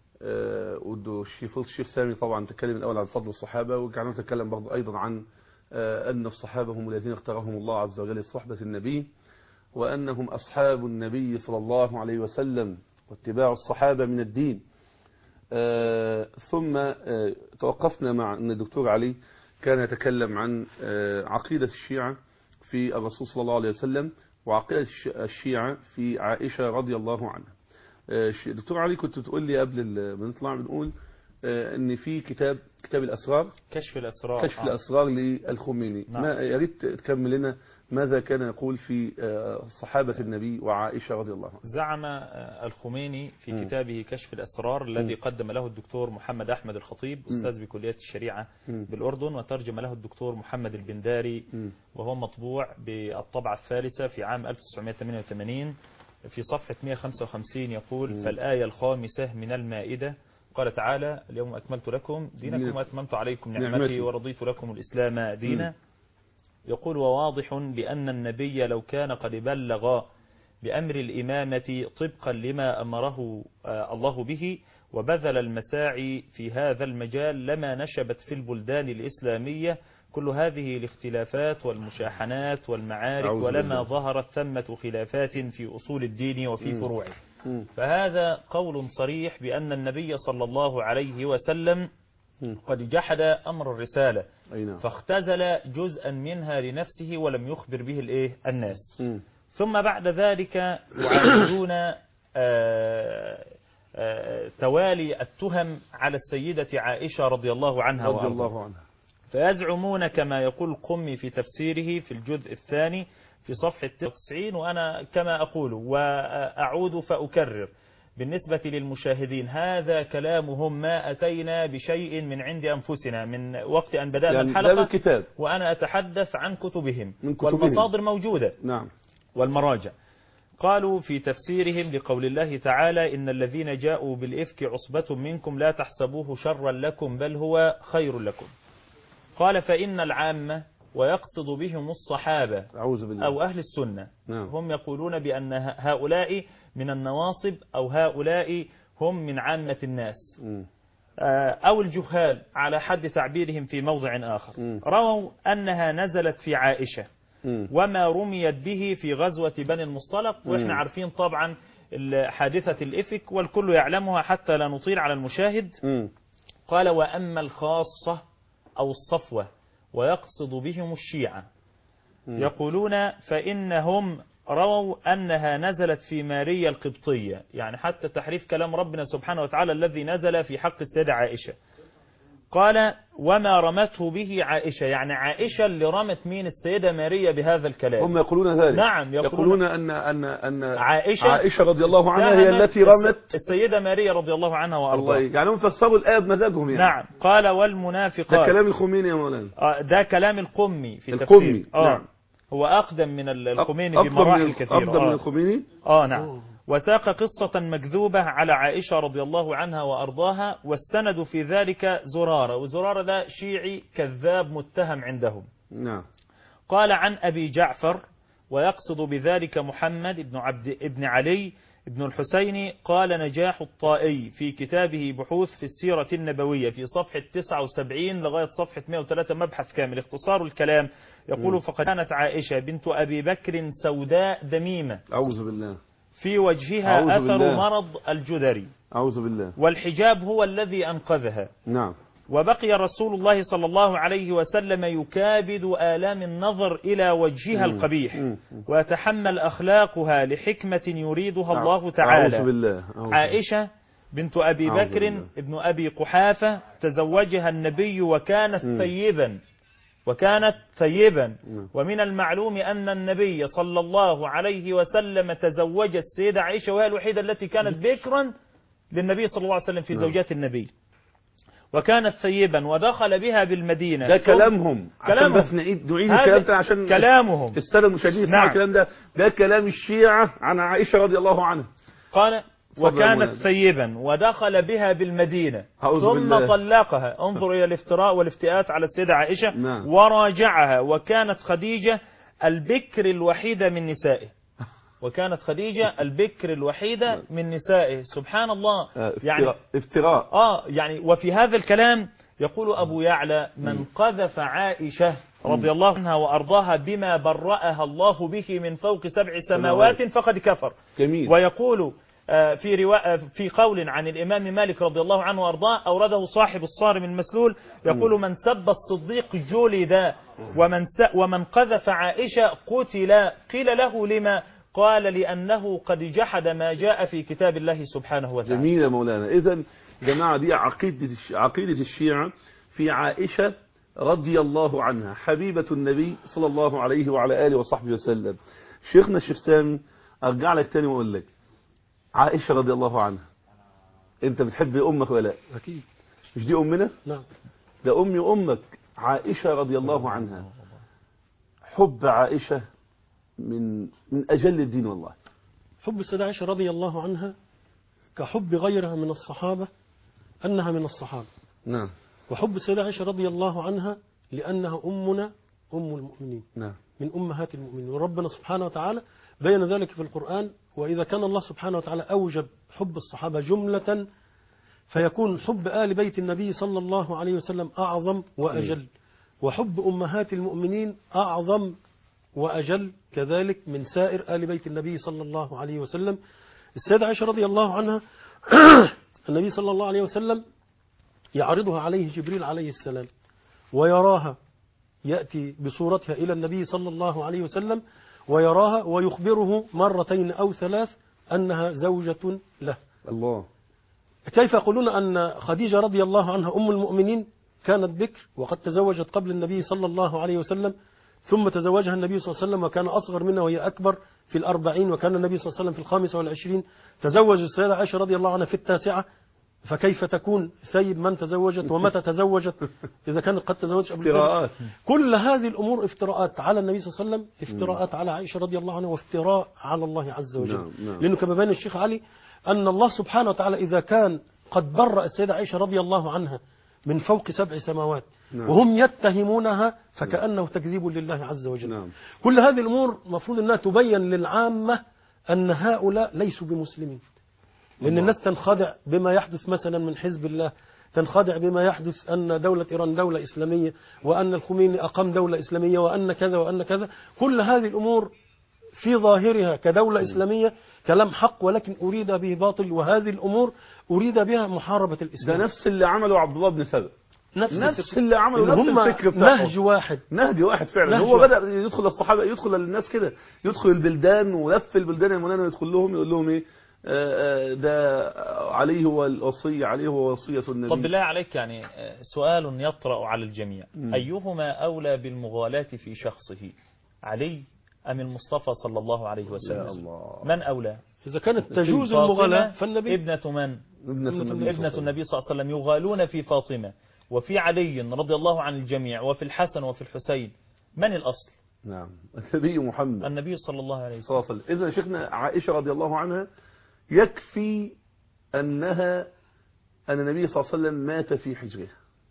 والشيخ سامي طبعا تكلم الأول عن فضل الصحابة، وكان نتكلم برضه أيضا عن أن الصحابة هم الذين اختارهم الله عز وجل لصحبة النبي، وأنهم أصحاب النبي صلى الله عليه وسلم، واتباع الصحابة من الدين. ثم توقفنا مع أن الدكتور علي كان يتكلم عن عقيدة الشيعة في الرسول صلى الله عليه وسلم، وعقيدة الشيعة في عائشة رضي الله عنها. دكتور علي، كنت تقول لي قبل ما نطلع بنقول ان في كتاب الأسرار، كشف الأسرار، كشف الأسرار للخميني. نعم. يا ريت تكمل لنا ماذا كان يقول في صحابة النبي وعائشة رضي الله عنها. زعم الخميني في كتابه كشف الأسرار الذي قدم له الدكتور محمد أحمد الخطيب أستاذ بكلية الشريعة بالأردن، وترجم له الدكتور محمد البنداري، وهو مطبوع بالطبعة الثالثة في عام 1988 في صفحة 155 يقول: فالآية الخامسة من المائدة قال تعالى: اليوم أكملت لكم دينكم وأتممت عليكم نعمتي ورضيت لكم الإسلام دينا. يقول: وواضح بأن النبي لو كان قد بلغ بأمر الإمامة طبقا لما أمره الله به وبذل المساعي في هذا المجال لما نشبت في البلدان الإسلامية كل هذه الاختلافات والمشاحنات والمعارك، ولما ظهرت ثمة خلافات في أصول الدين وفي فروعه. فهذا قول صريح بأن النبي صلى الله عليه وسلم قد جحد أمر الرسالة، فاختزل جزءا منها لنفسه ولم يخبر به الناس. ثم بعد ذلك يعالجون توالي التهم على السيدة عائشة رضي الله عنها وأرضاها، فيزعمون كما يقول القمي في تفسيره في الجزء الثاني في صفحة 90، وأنا كما أقول وأعود فأكرر بالنسبة للمشاهدين هذا كلامهم، ما أتينا بشيء من عند أنفسنا من وقت أن بدأنا الحلقة، وأنا أتحدث عن كتبهم والمصادر موجودة. نعم. والمراجع. قالوا في تفسيرهم لقول الله تعالى: إن الذين جاءوا بالإفك عصبة منكم لا تحسبوه شرا لكم بل هو خير لكم. قال: فإن العامة ويقصد بهم الصحابة أو أهل السنة هم يقولون بأن هؤلاء من النواصب أو هؤلاء هم من عامة الناس أو الجهال على حد تعبيرهم في موضع آخر. رووا أنها نزلت في عائشة وما رميت به في غزوة بني المصطلق، وإحنا عارفين طبعا حادثة الإفك والكل يعلمها حتى لا نطيل على المشاهد. قال: وأما الخاصة أو الصفوة ويقصد بهم الشيعة يقولون فإنهم رووا أنها نزلت في ماريا القبطية، يعني حتى تحريف كلام ربنا سبحانه وتعالى الذي نزل في حق السيدة عائشة. قال: وما رمته به عائشة، يعني عائشة اللي رمت مين؟ السيدة ماريا بهذا الكلام. هم يقولون ذلك. نعم، يقولون أن عائشة رضي الله عنها هي التي رمت السيدة ماريا رضي الله عنها وأرضاها. يعني هم فسروا الآية بمزاجهم يعني. نعم. قال: والمنافقات. ده كلام الخميني يا مولانا. ده كلام القمي في تفسير. نعم. هو أقدم من الخميني بمراحل كثيرة. أقدم من الخميني. نعم. وساق قصة مكذوبة على عائشة رضي الله عنها وأرضاها، والسند في ذلك زرارة، وزرارة ده شيعي كذاب متهم عندهم. نعم. قال: عن أبي جعفر ويقصد بذلك محمد ابن علي ابن الحسين. قال نجاح الطائي في كتابه بحوث في السيرة النبوية في صفحة 79 لغاية صفحة 103 مبحث كامل اختصار الكلام، يقول: فقد كانت عائشة بنت أبي بكر سوداء دميمة أعوذ بالله في وجهها أثر مرض الجدري، أعوذ بالله، والحجاب هو الذي أنقذها. نعم. وبقي رسول الله صلى الله عليه وسلم يكابد آلام النظر إلى وجهها القبيح ويتحمل أخلاقها لحكمة يريدها الله تعالى. أعوذ بالله. عائشة بنت أبي بكر ابن أبي قحافة تزوجها النبي وكانت ثيبا ومن المعلوم أن النبي صلى الله عليه وسلم تزوج السيدة عائشة، وهي الوحيدة التي كانت بكرا للنبي صلى الله عليه وسلم في زوجات النبي، وكانت ثيبا ودخل بها بالمدينة. ده كلامهم. عشان بس نعيد الكلام ده عشان كلامهم السادة المشاهدين يسمعوا الكلام ده كلام الشيعة عن عائشة رضي الله عنها. قال: وكانت ثيبا ودخل بها بالمدينة ثم طلقها. انظر إلى الافتراء والافتئات على السيدة عائشة. نعم. وراجعها، وكانت خديجة البكر الوحيدة من نسائه. وكانت خديجة البكر الوحيدة من نسائه. سبحان الله. يعني افتراء. يعني وفي هذا الكلام يقول أبو يعلى: من قذف عائشة رضي الله عنها وأرضاها بما برأها الله به من فوق 7 سماوات فقد كفر. جميل. ويقول: في قول عن الإمام مالك رضي الله عنه وأرضاه أورده صاحب الصارم المسلول يقول: من سب الصديق جلد ومن قذف عائشة قتل. قيل له: لما؟ قال: لأنه قد جحد ما جاء في كتاب الله سبحانه وتعالى. جميل يا مولانا. إذن جماعة دي عقيدة الشيعة في عائشة رضي الله عنها حبيبة النبي صلى الله عليه وعلى آله وصحبه وسلم. شيخنا الشيخ سامي، أرجع لك تاني وأقول لك عائشة رضي الله عنها، أنت بتحب أمك ولا لا؟ أكيد. مش دي أمنا؟ نعم. ده أمي وأمك عائشة رضي الله عنها. حب عائشة من أجل الدين والله. حب السيدة عائشة رضي الله عنها كحب غيرها من الصحابة أنها من الصحابة. نعم. وحب السيدة عائشة رضي الله عنها لأنها أمنا أم المؤمنين. نعم. من أمهات المؤمنين. وربنا سبحانه وتعالى بين ذلك في القرآن: وإذا كان الله سبحانه وتعالى أوجب حب الصحابة جملة فيكون حب آل بيت النبي صلى الله عليه وسلم أعظم وأجل، وحب أمهات المؤمنين أعظم وأجل كذلك من سائر آل بيت النبي صلى الله عليه وسلم. السيدة عائشة رضي الله عنها النبي صلى الله عليه وسلم يعرضها عليه جبريل عليه السلام ويراها، يأتي بصورتها إلى النبي صلى الله عليه وسلم ويراها ويخبره مرتين أو ثلاث أنها زوجة له. الله. كيف يقولون أن خديجة رضي الله عنها أم المؤمنين كانت بكر وقد تزوجت قبل النبي صلى الله عليه وسلم، ثم تزوجها النبي صلى الله عليه وسلم وكان أصغر منها وهي أكبر في 40، وكان النبي صلى الله عليه وسلم في 25، تزوج السيدة عائشة رضي الله عنها في 9، فكيف تكون ثيب من تزوجت ومتى تزوجت إذا كانت قد تزوجت قبل افتراءات. كل هذه الأمور افتراءات على النبي صلى الله عليه وسلم، افتراءات على عائشة رضي الله عنها، وافتراء على الله عز وجل. نعم. لأنه كما بين الشيخ علي أن الله سبحانه وتعالى إذا كان قد برأ السيدة عائشة رضي الله عنها من فوق 7 سماوات نعم. وهم يتهمونها فكأنه تكذيب لله عز وجل. نعم. كل هذه الأمور مفروض أنها تبين للعامة أن هؤلاء ليسوا بمسلمين، لأن الناس تنخدع بما يحدث مثلا من حزب الله، تنخدع بما يحدث أن دولة إيران دولة إسلامية، وأن الخميني أقام دولة إسلامية، وأن كذا وأن كذا. كل هذه الأمور في ظاهرها كدولة إسلامية كلام حق، ولكن أريد به باطل، وهذه الأمور أريد بها محاربة الإسلام. ده نفس اللي عمله عبد الله بن سبأ، نفس اللي عمله، نفس هم الفكر بتاعه، نهج واحد فعلا. هو بدأ يدخل الصحابة، يدخل الناس كده، يدخل البلدان ولف البلدان المنانة، يدخل لهم يقول لهم ايه ده عليه هو الوصية، عليه هو وصية النبي. طب بالله عليك، يعني سؤال يطرأ على الجميع: أيهما أولى بالمغالاة في شخصه، علي أم المصطفى صلى الله عليه وسلم؟ يا الله. من أولى؟ إذا كانت تجوز المغالاة فالنبي ابنة من؟ ابنة النبي صلى الله عليه وسلم. يغالون في فاطمة وفي علي رضي الله عن الجميع وفي الحسن وفي الحسين. من الأصل؟ نعم، النبي محمد، النبي صلى الله عليه صلى الله عليه وسلم. إذا شيخنا عائشة رضي الله عنها يكفي أن النبي صلى الله عليه وسلم مات في حجرها،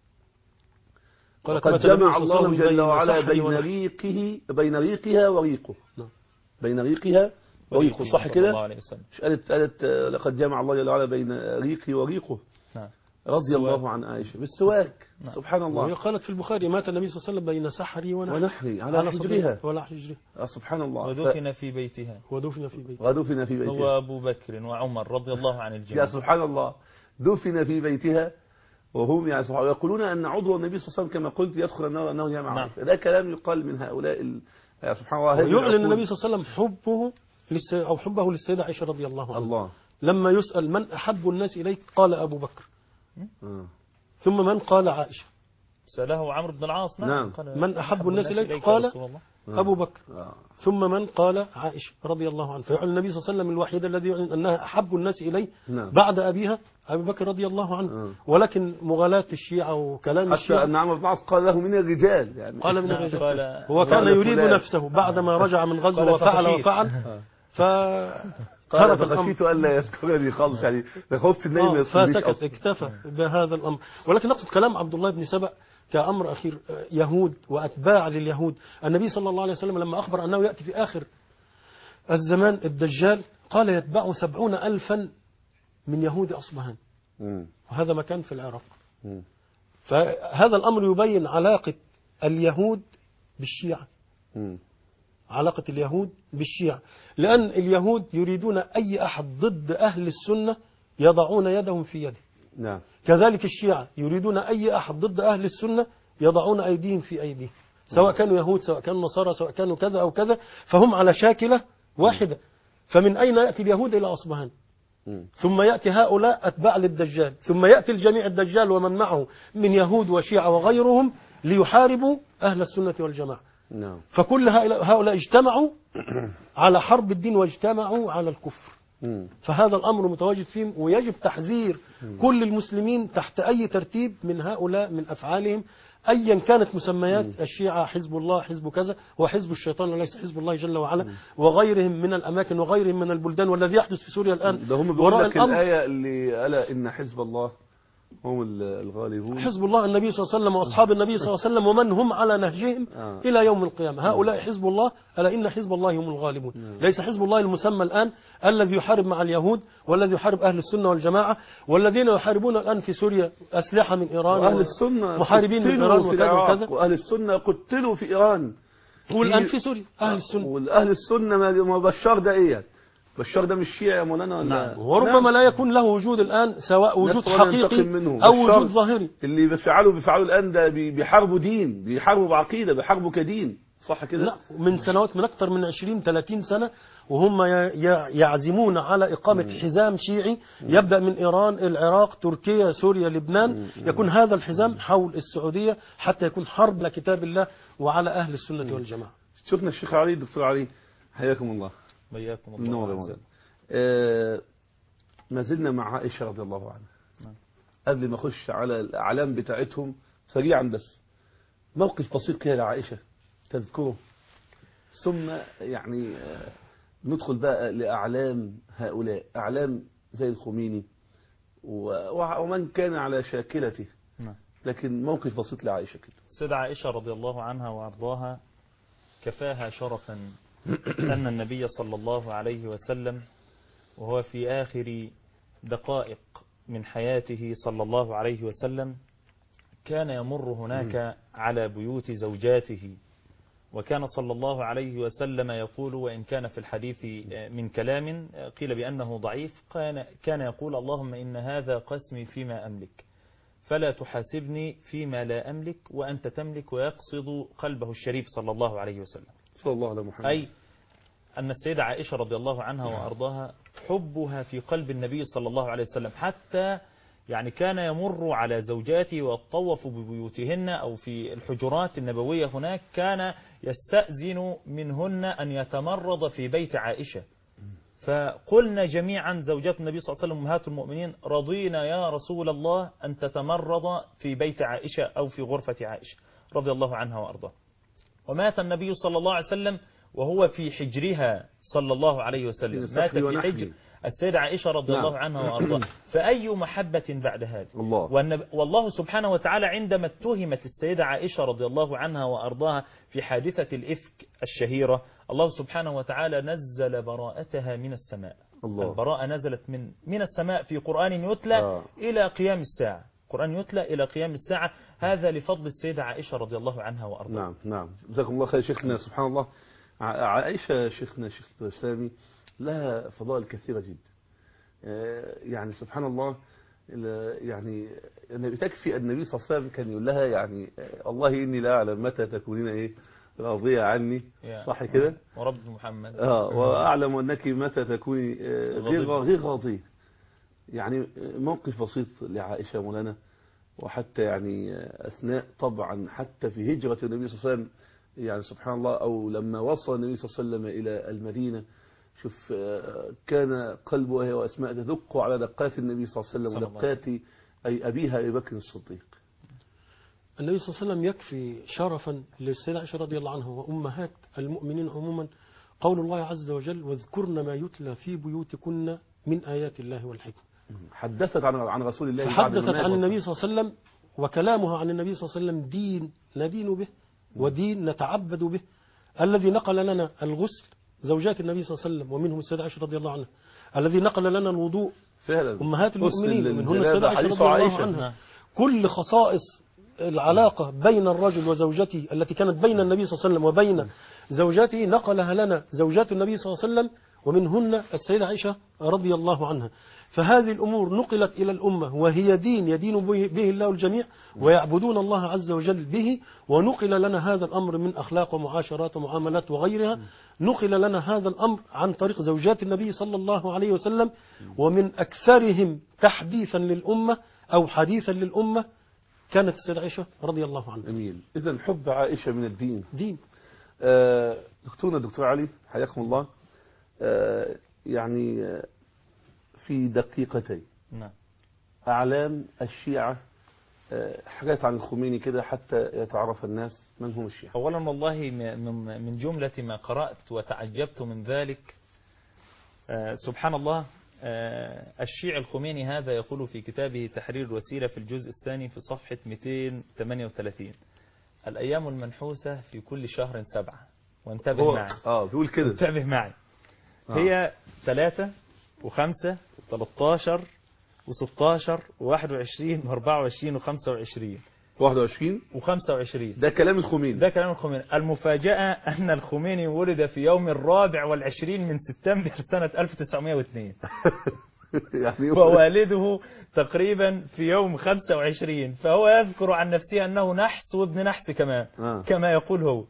وقد جمع الله جل وعلا بين ريقها وريقه. بين ريقها وريقه، صح كده؟ مش قالت لقد جمع الله جل وعلا بين ريقي وريقه؟ رضي الله عن عائشة بالسواك. سبحان الله. وهي قالت في البخاري: مات النبي صلى الله عليه وسلم بين سحري ونحري على حجرها ولا حجرها. سبحان الله. ودفن في بيتها. ودفن في بيتها. وأبو بكر وعمر رضي الله عن الجميع. يا سبحان الله، دفن في بيتها وهم يعني يقولون أن عضو النبي صلى الله عليه وسلم كما قلت يدخل النار أنه جامع عائشة. ده كلام يقال من هؤلاء يا سبحان الله. يعلن النبي صلى الله عليه وسلم حبه للسيدة عائشة رضي الله عنها. لما يسأل من أحب الناس إليك قال أبو بكر، ثم من قال عائشة. سأله عمرو بن العاص: نعم. من أحب الناس إليك قال أبو بكر، ثم من قال عائشة رضي الله عنها. فيعلن النبي صلى الله عليه وسلم الوحيد الذي يعلن أنها أحب الناس إليه بعد أبيها أبو بكر رضي الله عنه. ولكن مغالاة الشيعة وكلام الشيعة، حتى أن عمرو بن العاص قال له من الرجال، يعني قال من الرجال. هو كان يريد نفسه بعدما رجع من غزوه وفعل قال فخشيت ألا يذكرني خالص، يعني خفت النبي ما يذكرنيش فسكت، اكتفى بهذا الأمر. ولكن نقصد كلام عبد الله بن سبأ كأمر أخير. يهود وأتباع لليهود، النبي صلى الله عليه وسلم لما أخبر أنه يأتي في آخر الزمان الدجال قال يتبعه 70,000 من يهود أصبهان، وهذا مكان في العراق. فهذا الأمر يبين علاقة اليهود بالشيعة. علاقة اليهود بالشيعة، لأن اليهود يريدون أي أحد ضد أهل السنة يضعون يدهم في يده، نعم. كذلك الشيعة يريدون أي أحد ضد أهل السنة يضعون أيديهم في أيديهم، سواء كانوا يهود سواء كانوا نصارى سواء كانوا كذا أو كذا، فهم على شاكلة واحدة. فمن أين يأتي اليهود إلى أصبهان، ثم يأتي هؤلاء أتباع للدجال، ثم يأتي الجميع الدجال ومن معه من يهود وشيعة وغيرهم ليحاربوا أهل السنة والجماعة. نعم. فكل هؤلاء اجتمعوا على حرب الدين واجتمعوا على الكفر. فهذا الأمر متواجد فيهم، ويجب تحذير كل المسلمين تحت أي ترتيب من هؤلاء من أفعالهم، أيا كانت مسميات الشيعة، حزب الله، حزب كذا، وحزب الشيطان وليس حزب الله جل وعلا، وغيرهم من الأماكن وغيرهم من البلدان، والذي يحدث في سوريا الآن. ده هم بيقول لك الآية اللي ألا إن حزب الله هم الغالبون. حزب الله النبي صلى الله عليه وسلم وأصحاب النبي صلى الله عليه وسلم ومن هم على نهجهم إلى يوم القيامة، هؤلاء حزب الله، ألا إن حزب الله هم الغالبون. ليس حزب الله المسمى الآن الذي يحارب مع اليهود والذي يحارب أهل السنة والجماعة، والذين يحاربون الآن في سوريا أسلحة من إيران، وأهل السنة محاربين من إيران وكذا وكذا، وأهل السنة قتلوا في إيران، والآن في سوريا أهل السنة. والأهل السنة ما بشار ده إيه؟ بشار ده مش شيعي يا مولانا ولا؟ نعم. وربما لا يكون له وجود الآن، سواء وجود حقيقي أو وجود ظاهري. اللي بيفعلوا الآن ده بيحاربوا دين، بيحاربوا بعقيدة، بيحاربوا كدين، صح كده؟ لا، من سنوات، من أكثر من 20-30 سنة وهم يعزمون على إقامة حزام شيعي يبدأ من إيران، العراق، تركيا، سوريا، لبنان، يكون هذا الحزام حول السعودية حتى يكون حرب لكتاب الله وعلى أهل السنة والجماعة. شفنا الشيخ علي، الدكتور علي، حياكم الله. بياكم الله. ما زلنا مع عائشة رضي الله عنها. قبل ما أخش على الأعلام بتاعتهم سريعا، بس موقف بسيط كده لعائشة تذكره، ثم يعني ندخل بقى لأعلام هؤلاء، أعلام زي الخميني ومن كان على شاكلته. لكن موقف بسيط لعائشة كده. سيدة عائشة رضي الله عنها وأرضاها كفاها شرفا أن النبي صلى الله عليه وسلم وهو في آخر دقائق من حياته صلى الله عليه وسلم كان يمر هناك على بيوت زوجاته، وكان صلى الله عليه وسلم يقول، وإن كان في الحديث من كلام قيل بأنه ضعيف، كان يقول: اللهم إن هذا قسمي فيما أملك فلا تحاسبني فيما لا أملك وأنت تملك، ويقصد قلبه الشريف صلى الله عليه وسلم، صلى الله عليه محمد. أي أن السيدة عائشة رضي الله عنها وأرضاها حبها في قلب النبي صلى الله عليه وسلم، حتى يعني كان يمر على زوجاته ويطوف ببيوتهن أو في الحجرات النبوية هناك، كان يستأذن منهن أن يتمرض في بيت عائشة، فقلنا جميعا زوجات النبي صلى الله عليه وسلم أمهات المؤمنين: رضينا يا رسول الله أن تتمرض في بيت عائشة أو في غرفة عائشة رضي الله عنها وأرضاها. ومات النبي صلى الله عليه وسلم وهو في حجرها صلى الله عليه وسلم، مات في حجر السيدة عائشة رضي الله عنها وأرضاها، فأي محبة بعد هذا؟ والله سبحانه وتعالى عندما اتهمت السيدة عائشة رضي الله عنها وأرضاها في حادثة الإفك الشهيرة، الله سبحانه وتعالى نزل براءتها من السماء. البراءة نزلت من السماء في قرآن يتلى إلى قيام الساعة، قرآن يتلى إلى قيام الساعة، هذا لفضل السيدة عائشة رضي الله عنها وأرضاها. نعم نعم، جزاكم الله خير شيخنا. سبحان الله، عائشة شيخنا الشيخ الإسلامي لها فضائل كثيرة جدا. يعني سبحان الله، يعني تكفي النبي صلى الله عليه وسلم كان يقول لها يعني: الله إني لا أعلم متى تكونين راضية عني، صح كده؟ ورب محمد وأعلم أنك متى تكوني غير راضية. يعني موقف بسيط لعائشة مولانا، وحتى يعني أثناء طبعا حتى في هجرة النبي صلى الله عليه وسلم، يعني سبحان الله، أو لما وصل النبي صلى الله عليه وسلم إلى المدينة، شوف كان قلبها هي وأسماء تدق على دقات النبي صلى الله عليه وسلم ودقات أي أبيها أبي بكر الصديق. النبي صلى الله عليه وسلم يكفي شرفا للسيدة عائشة رضي الله عنها وأمهات المؤمنين عموما قول الله عز وجل: واذكرن ما يتلى في بيوتكن من آيات الله والحكمة. حدثت عن رسول الله، حدثت عن النبي صلى الله عليه وسلم، وكلامها عن النبي صلى الله عليه وسلم دين ندين به ودين نتعبد به. الذي نقل لنا الغسل زوجات النبي صلى الله عليه وسلم، ومنهم السيدة عائشة رضي الله عنها. الذي نقل لنا الوضوء فعلا أمهات المؤمنين، ومنهن السيدة عائشة رضي الله عنها. كل خصائص العلاقة بين الرجل وزوجته التي كانت بين النبي صلى الله عليه وسلم وبين زوجاته نقلها لنا زوجات النبي صلى الله عليه وسلم، ومنهن السيدة عائشة رضي الله عنها. فهذه الأمور نقلت إلى الأمة وهي دين يدين به الله الجميع ويعبدون الله عز وجل به، ونقل لنا هذا الأمر من أخلاق ومعاشرات ومعاملات وغيرها، نقل لنا هذا الأمر عن طريق زوجات النبي صلى الله عليه وسلم، ومن أكثرهم تحديثا للأمة أو حديثا للأمة كانت السيدة عائشة رضي الله عنها. جميل. إذن حب عائشة من الدين. دين. دكتور علي حياكم الله. يعني في دقيقتين نعم. أعلام الشيعة، حاجات عن الخميني كده حتى يتعرف الناس من هم الشيعة. أولا والله من جملة ما قرأت وتعجبت من ذلك، سبحان الله، الشيعي الخميني هذا يقول في كتابه تحرير الوسيلة في الجزء الثاني في صفحة 238: الأيام المنحوسة في كل شهر 7. وانتبه معي. بيقول كده. انتبه معي. هي 3 و5 و13 و16 و21 و24 و25. 21 و25 ده كلام الخميني. ده كلام الخميني. المفاجأة أن الخميني ولد في يوم 24 من سبتمبر سنة 1902 يعني ووالده تقريبا في يوم 25، فهو يذكر عن نفسه أنه نحس وابن نحس كمان كما يقول هو.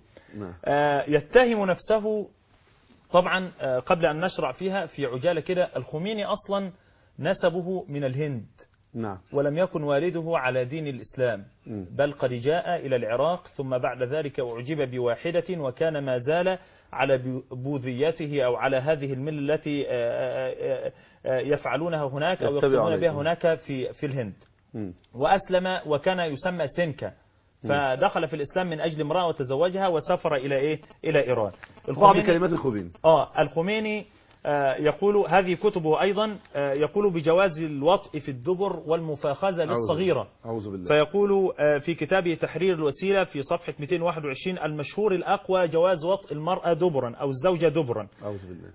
يتهم نفسه طبعا. قبل أن نشرع فيها في عجالة كده، الخميني أصلا نسبه من الهند. نعم. ولم يكن والده على دين الإسلام، بل قد جاء إلى العراق ثم بعد ذلك أعجب بواحدة وكان ما زال على بوذيته أو على هذه الملة التي يفعلونها هناك أو يقومون بها هناك في الهند. وأسلم وكان يسمى سنكا، فدخل في الإسلام من أجل امرأة وتزوجها وسافر إلى إلى إيران. بعض كلمات الخميني. الخميني يقول هذه كتبه أيضا يقول بجواز الوطء في الدبر والمفاخذة للصغيرة. أعوذ بالله. فيقول في كتابه تحرير الوسيلة في صفحة 221: المشهور الأقوى جواز وطء المرأة دبرا أو الزوجة دبرا. أعوذ بالله.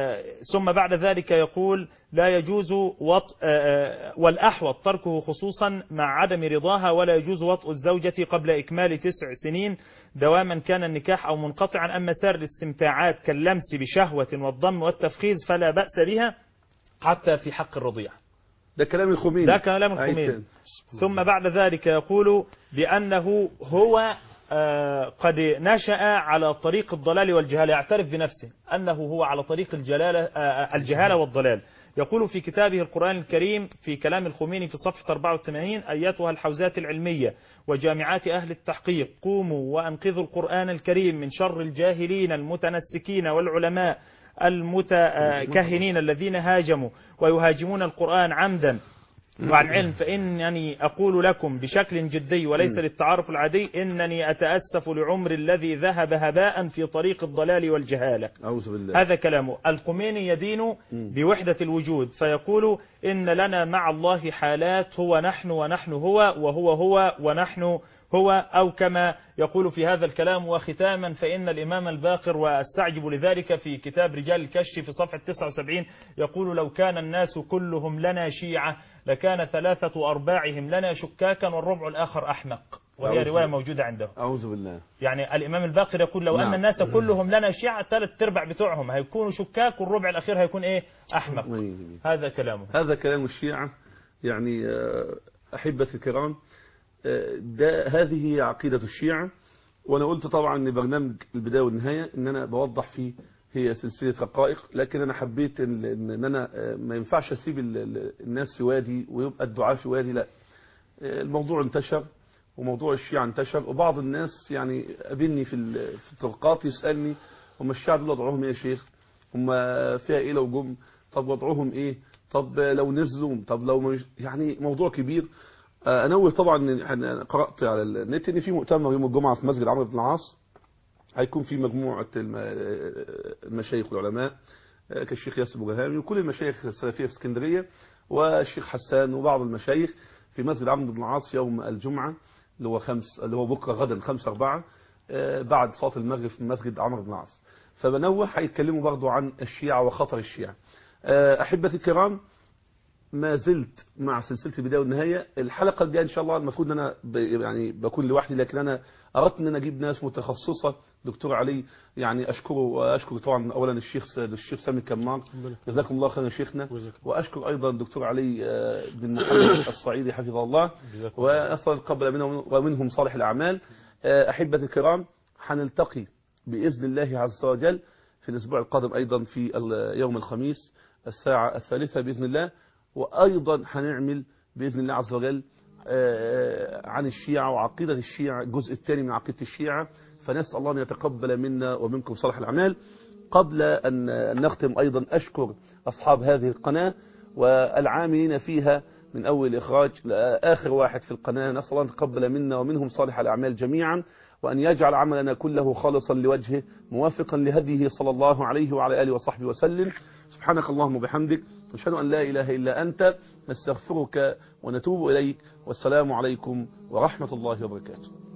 ثم بعد ذلك يقول لا يجوز وطء والأحوط تركه خصوصا مع عدم رضاها، ولا يجوز وطء الزوجة قبل إكمال 9 سنين دواما كان النكاح أو منقطعا. أما سائر الاستمتاعات كاللمس بشهوة والضم والتفخيذ فلا بأس بها حتى في حق الرضيع. ده كلام الخميني. ده كلام الخميني. ثم بعد ذلك يقول بأنه هو قد نشأ على طريق الضلال والجهالة، يعترف بنفسه أنه هو على طريق الجهالة والضلال. يقول في كتابه القرآن الكريم في كلام الخميني في صفحة 84: أيتها الحوزات العلمية وجامعات أهل التحقيق، قوموا وأنقذوا القرآن الكريم من شر الجاهلين المتنسكين والعلماء المتكهنين الذين هاجموا ويهاجمون القرآن عمدا وعن علم، فإنني أقول لكم بشكل جدي وليس للتعارف العادي إنني أتأسف لعمر الذي ذهب هباء في طريق الضلال والجهالة. أعوذ بالله. هذا كلامه. الخميني يدين بوحدة الوجود، فيقول إن لنا مع الله حالات، هو نحن ونحن هو، وهو هو ونحن هو، أو كما يقول في هذا الكلام. وختاما فإن الإمام الباقر، واستعجب لذلك، في كتاب رجال الكشف في صفحة 79 يقول لو كان الناس كلهم لنا شيعة لكان 3/4 لنا شكاكا والربع الآخر أحمق، وهي رواية موجودة عنده. أعوذ بالله. يعني الإمام الباقر يقول لو أن الناس كلهم لنا شيعة 3/4 بتوعهم هيكونوا شكاك والربع الأخير هيكون إيه؟ أحمق. هذا كلامه. هذا كلام الشيعة. يعني أحبتي الكرام، هذه هي عقيدة الشيعة. وأنا قلت طبعا ان برنامج البداية والنهاية ان انا بوضح فيه هي سلسلة حقائق، لكن انا حبيت ان انا ما ينفعش اسيب الناس في وادي ويبقى الدعاء في وادي. لا، الموضوع انتشر وموضوع الشيعة انتشر، وبعض الناس يعني قابلني في الطرقات يسألني هم الشيعة دول وضعهم ايه يا شيخ؟ هم فيها ايه لو جم؟ طب وضعهم ايه؟ طب لو نزلوا؟ طب لو يعني موضوع كبير. انوه طبعا ان قرات على النت ان في مؤتمر يوم الجمعه في مسجد عمرو بن العاص، هيكون في مجموعه المشايخ والعلماء كالشيخ ياسر بوجهامي وكل المشايخ السلفيه في اسكندريه والشيخ حسان وبعض المشايخ في مسجد عمرو بن العاص يوم الجمعه اللي هو بكره غدا 5/4 بعد صلاه المغرب في مسجد عمرو بن العاص. فبنوه هيتكلموا برضو عن الشيعة وخطر الشيعة. احبتي الكرام، ما زلت مع سلسلة البداية والنهاية. الحلقة الجاية إن شاء الله المفروض أن أنا يعني بكون لوحدي، لكن أنا أردت أن أنا أجيب ناس متخصصة. دكتور علي يعني أشكره، وأشكر طبعا أولا الشيخ سامي كمار، جزاكم الله خيرا شيخنا، وأشكر أيضا الدكتور علي بن محمد الصعيدي حفظه الله، وأصلا قبل منهم ومنهم صالح الأعمال. أحبة الكرام، حنلتقي بإذن الله عز وجل في الأسبوع القادم أيضا في يوم الخميس الساعة 3 بإذن الله، وأيضا هنعمل بإذن الله عز وجل عن الشيعة وعقيدة الشيعة، الجزء الثاني من عقيدة الشيعة. فنسأل الله أن يتقبل منا ومنكم صالح الأعمال. قبل أن نختم أيضا أشكر أصحاب هذه القناة والعاملين فيها من أول إخراج لآخر واحد في القناة. نسأل الله أن يتقبل منا ومنهم صالح الأعمال جميعا، وأن يجعل عملنا كله خالصا لوجهه موافقا لهديه صلى الله عليه وعلى آله وصحبه وسلم. سبحانك اللهم وبحمدك، نشهد أن لا إله إلا أنت، نستغفرك ونتوب إليك، والسلام عليكم ورحمة الله وبركاته.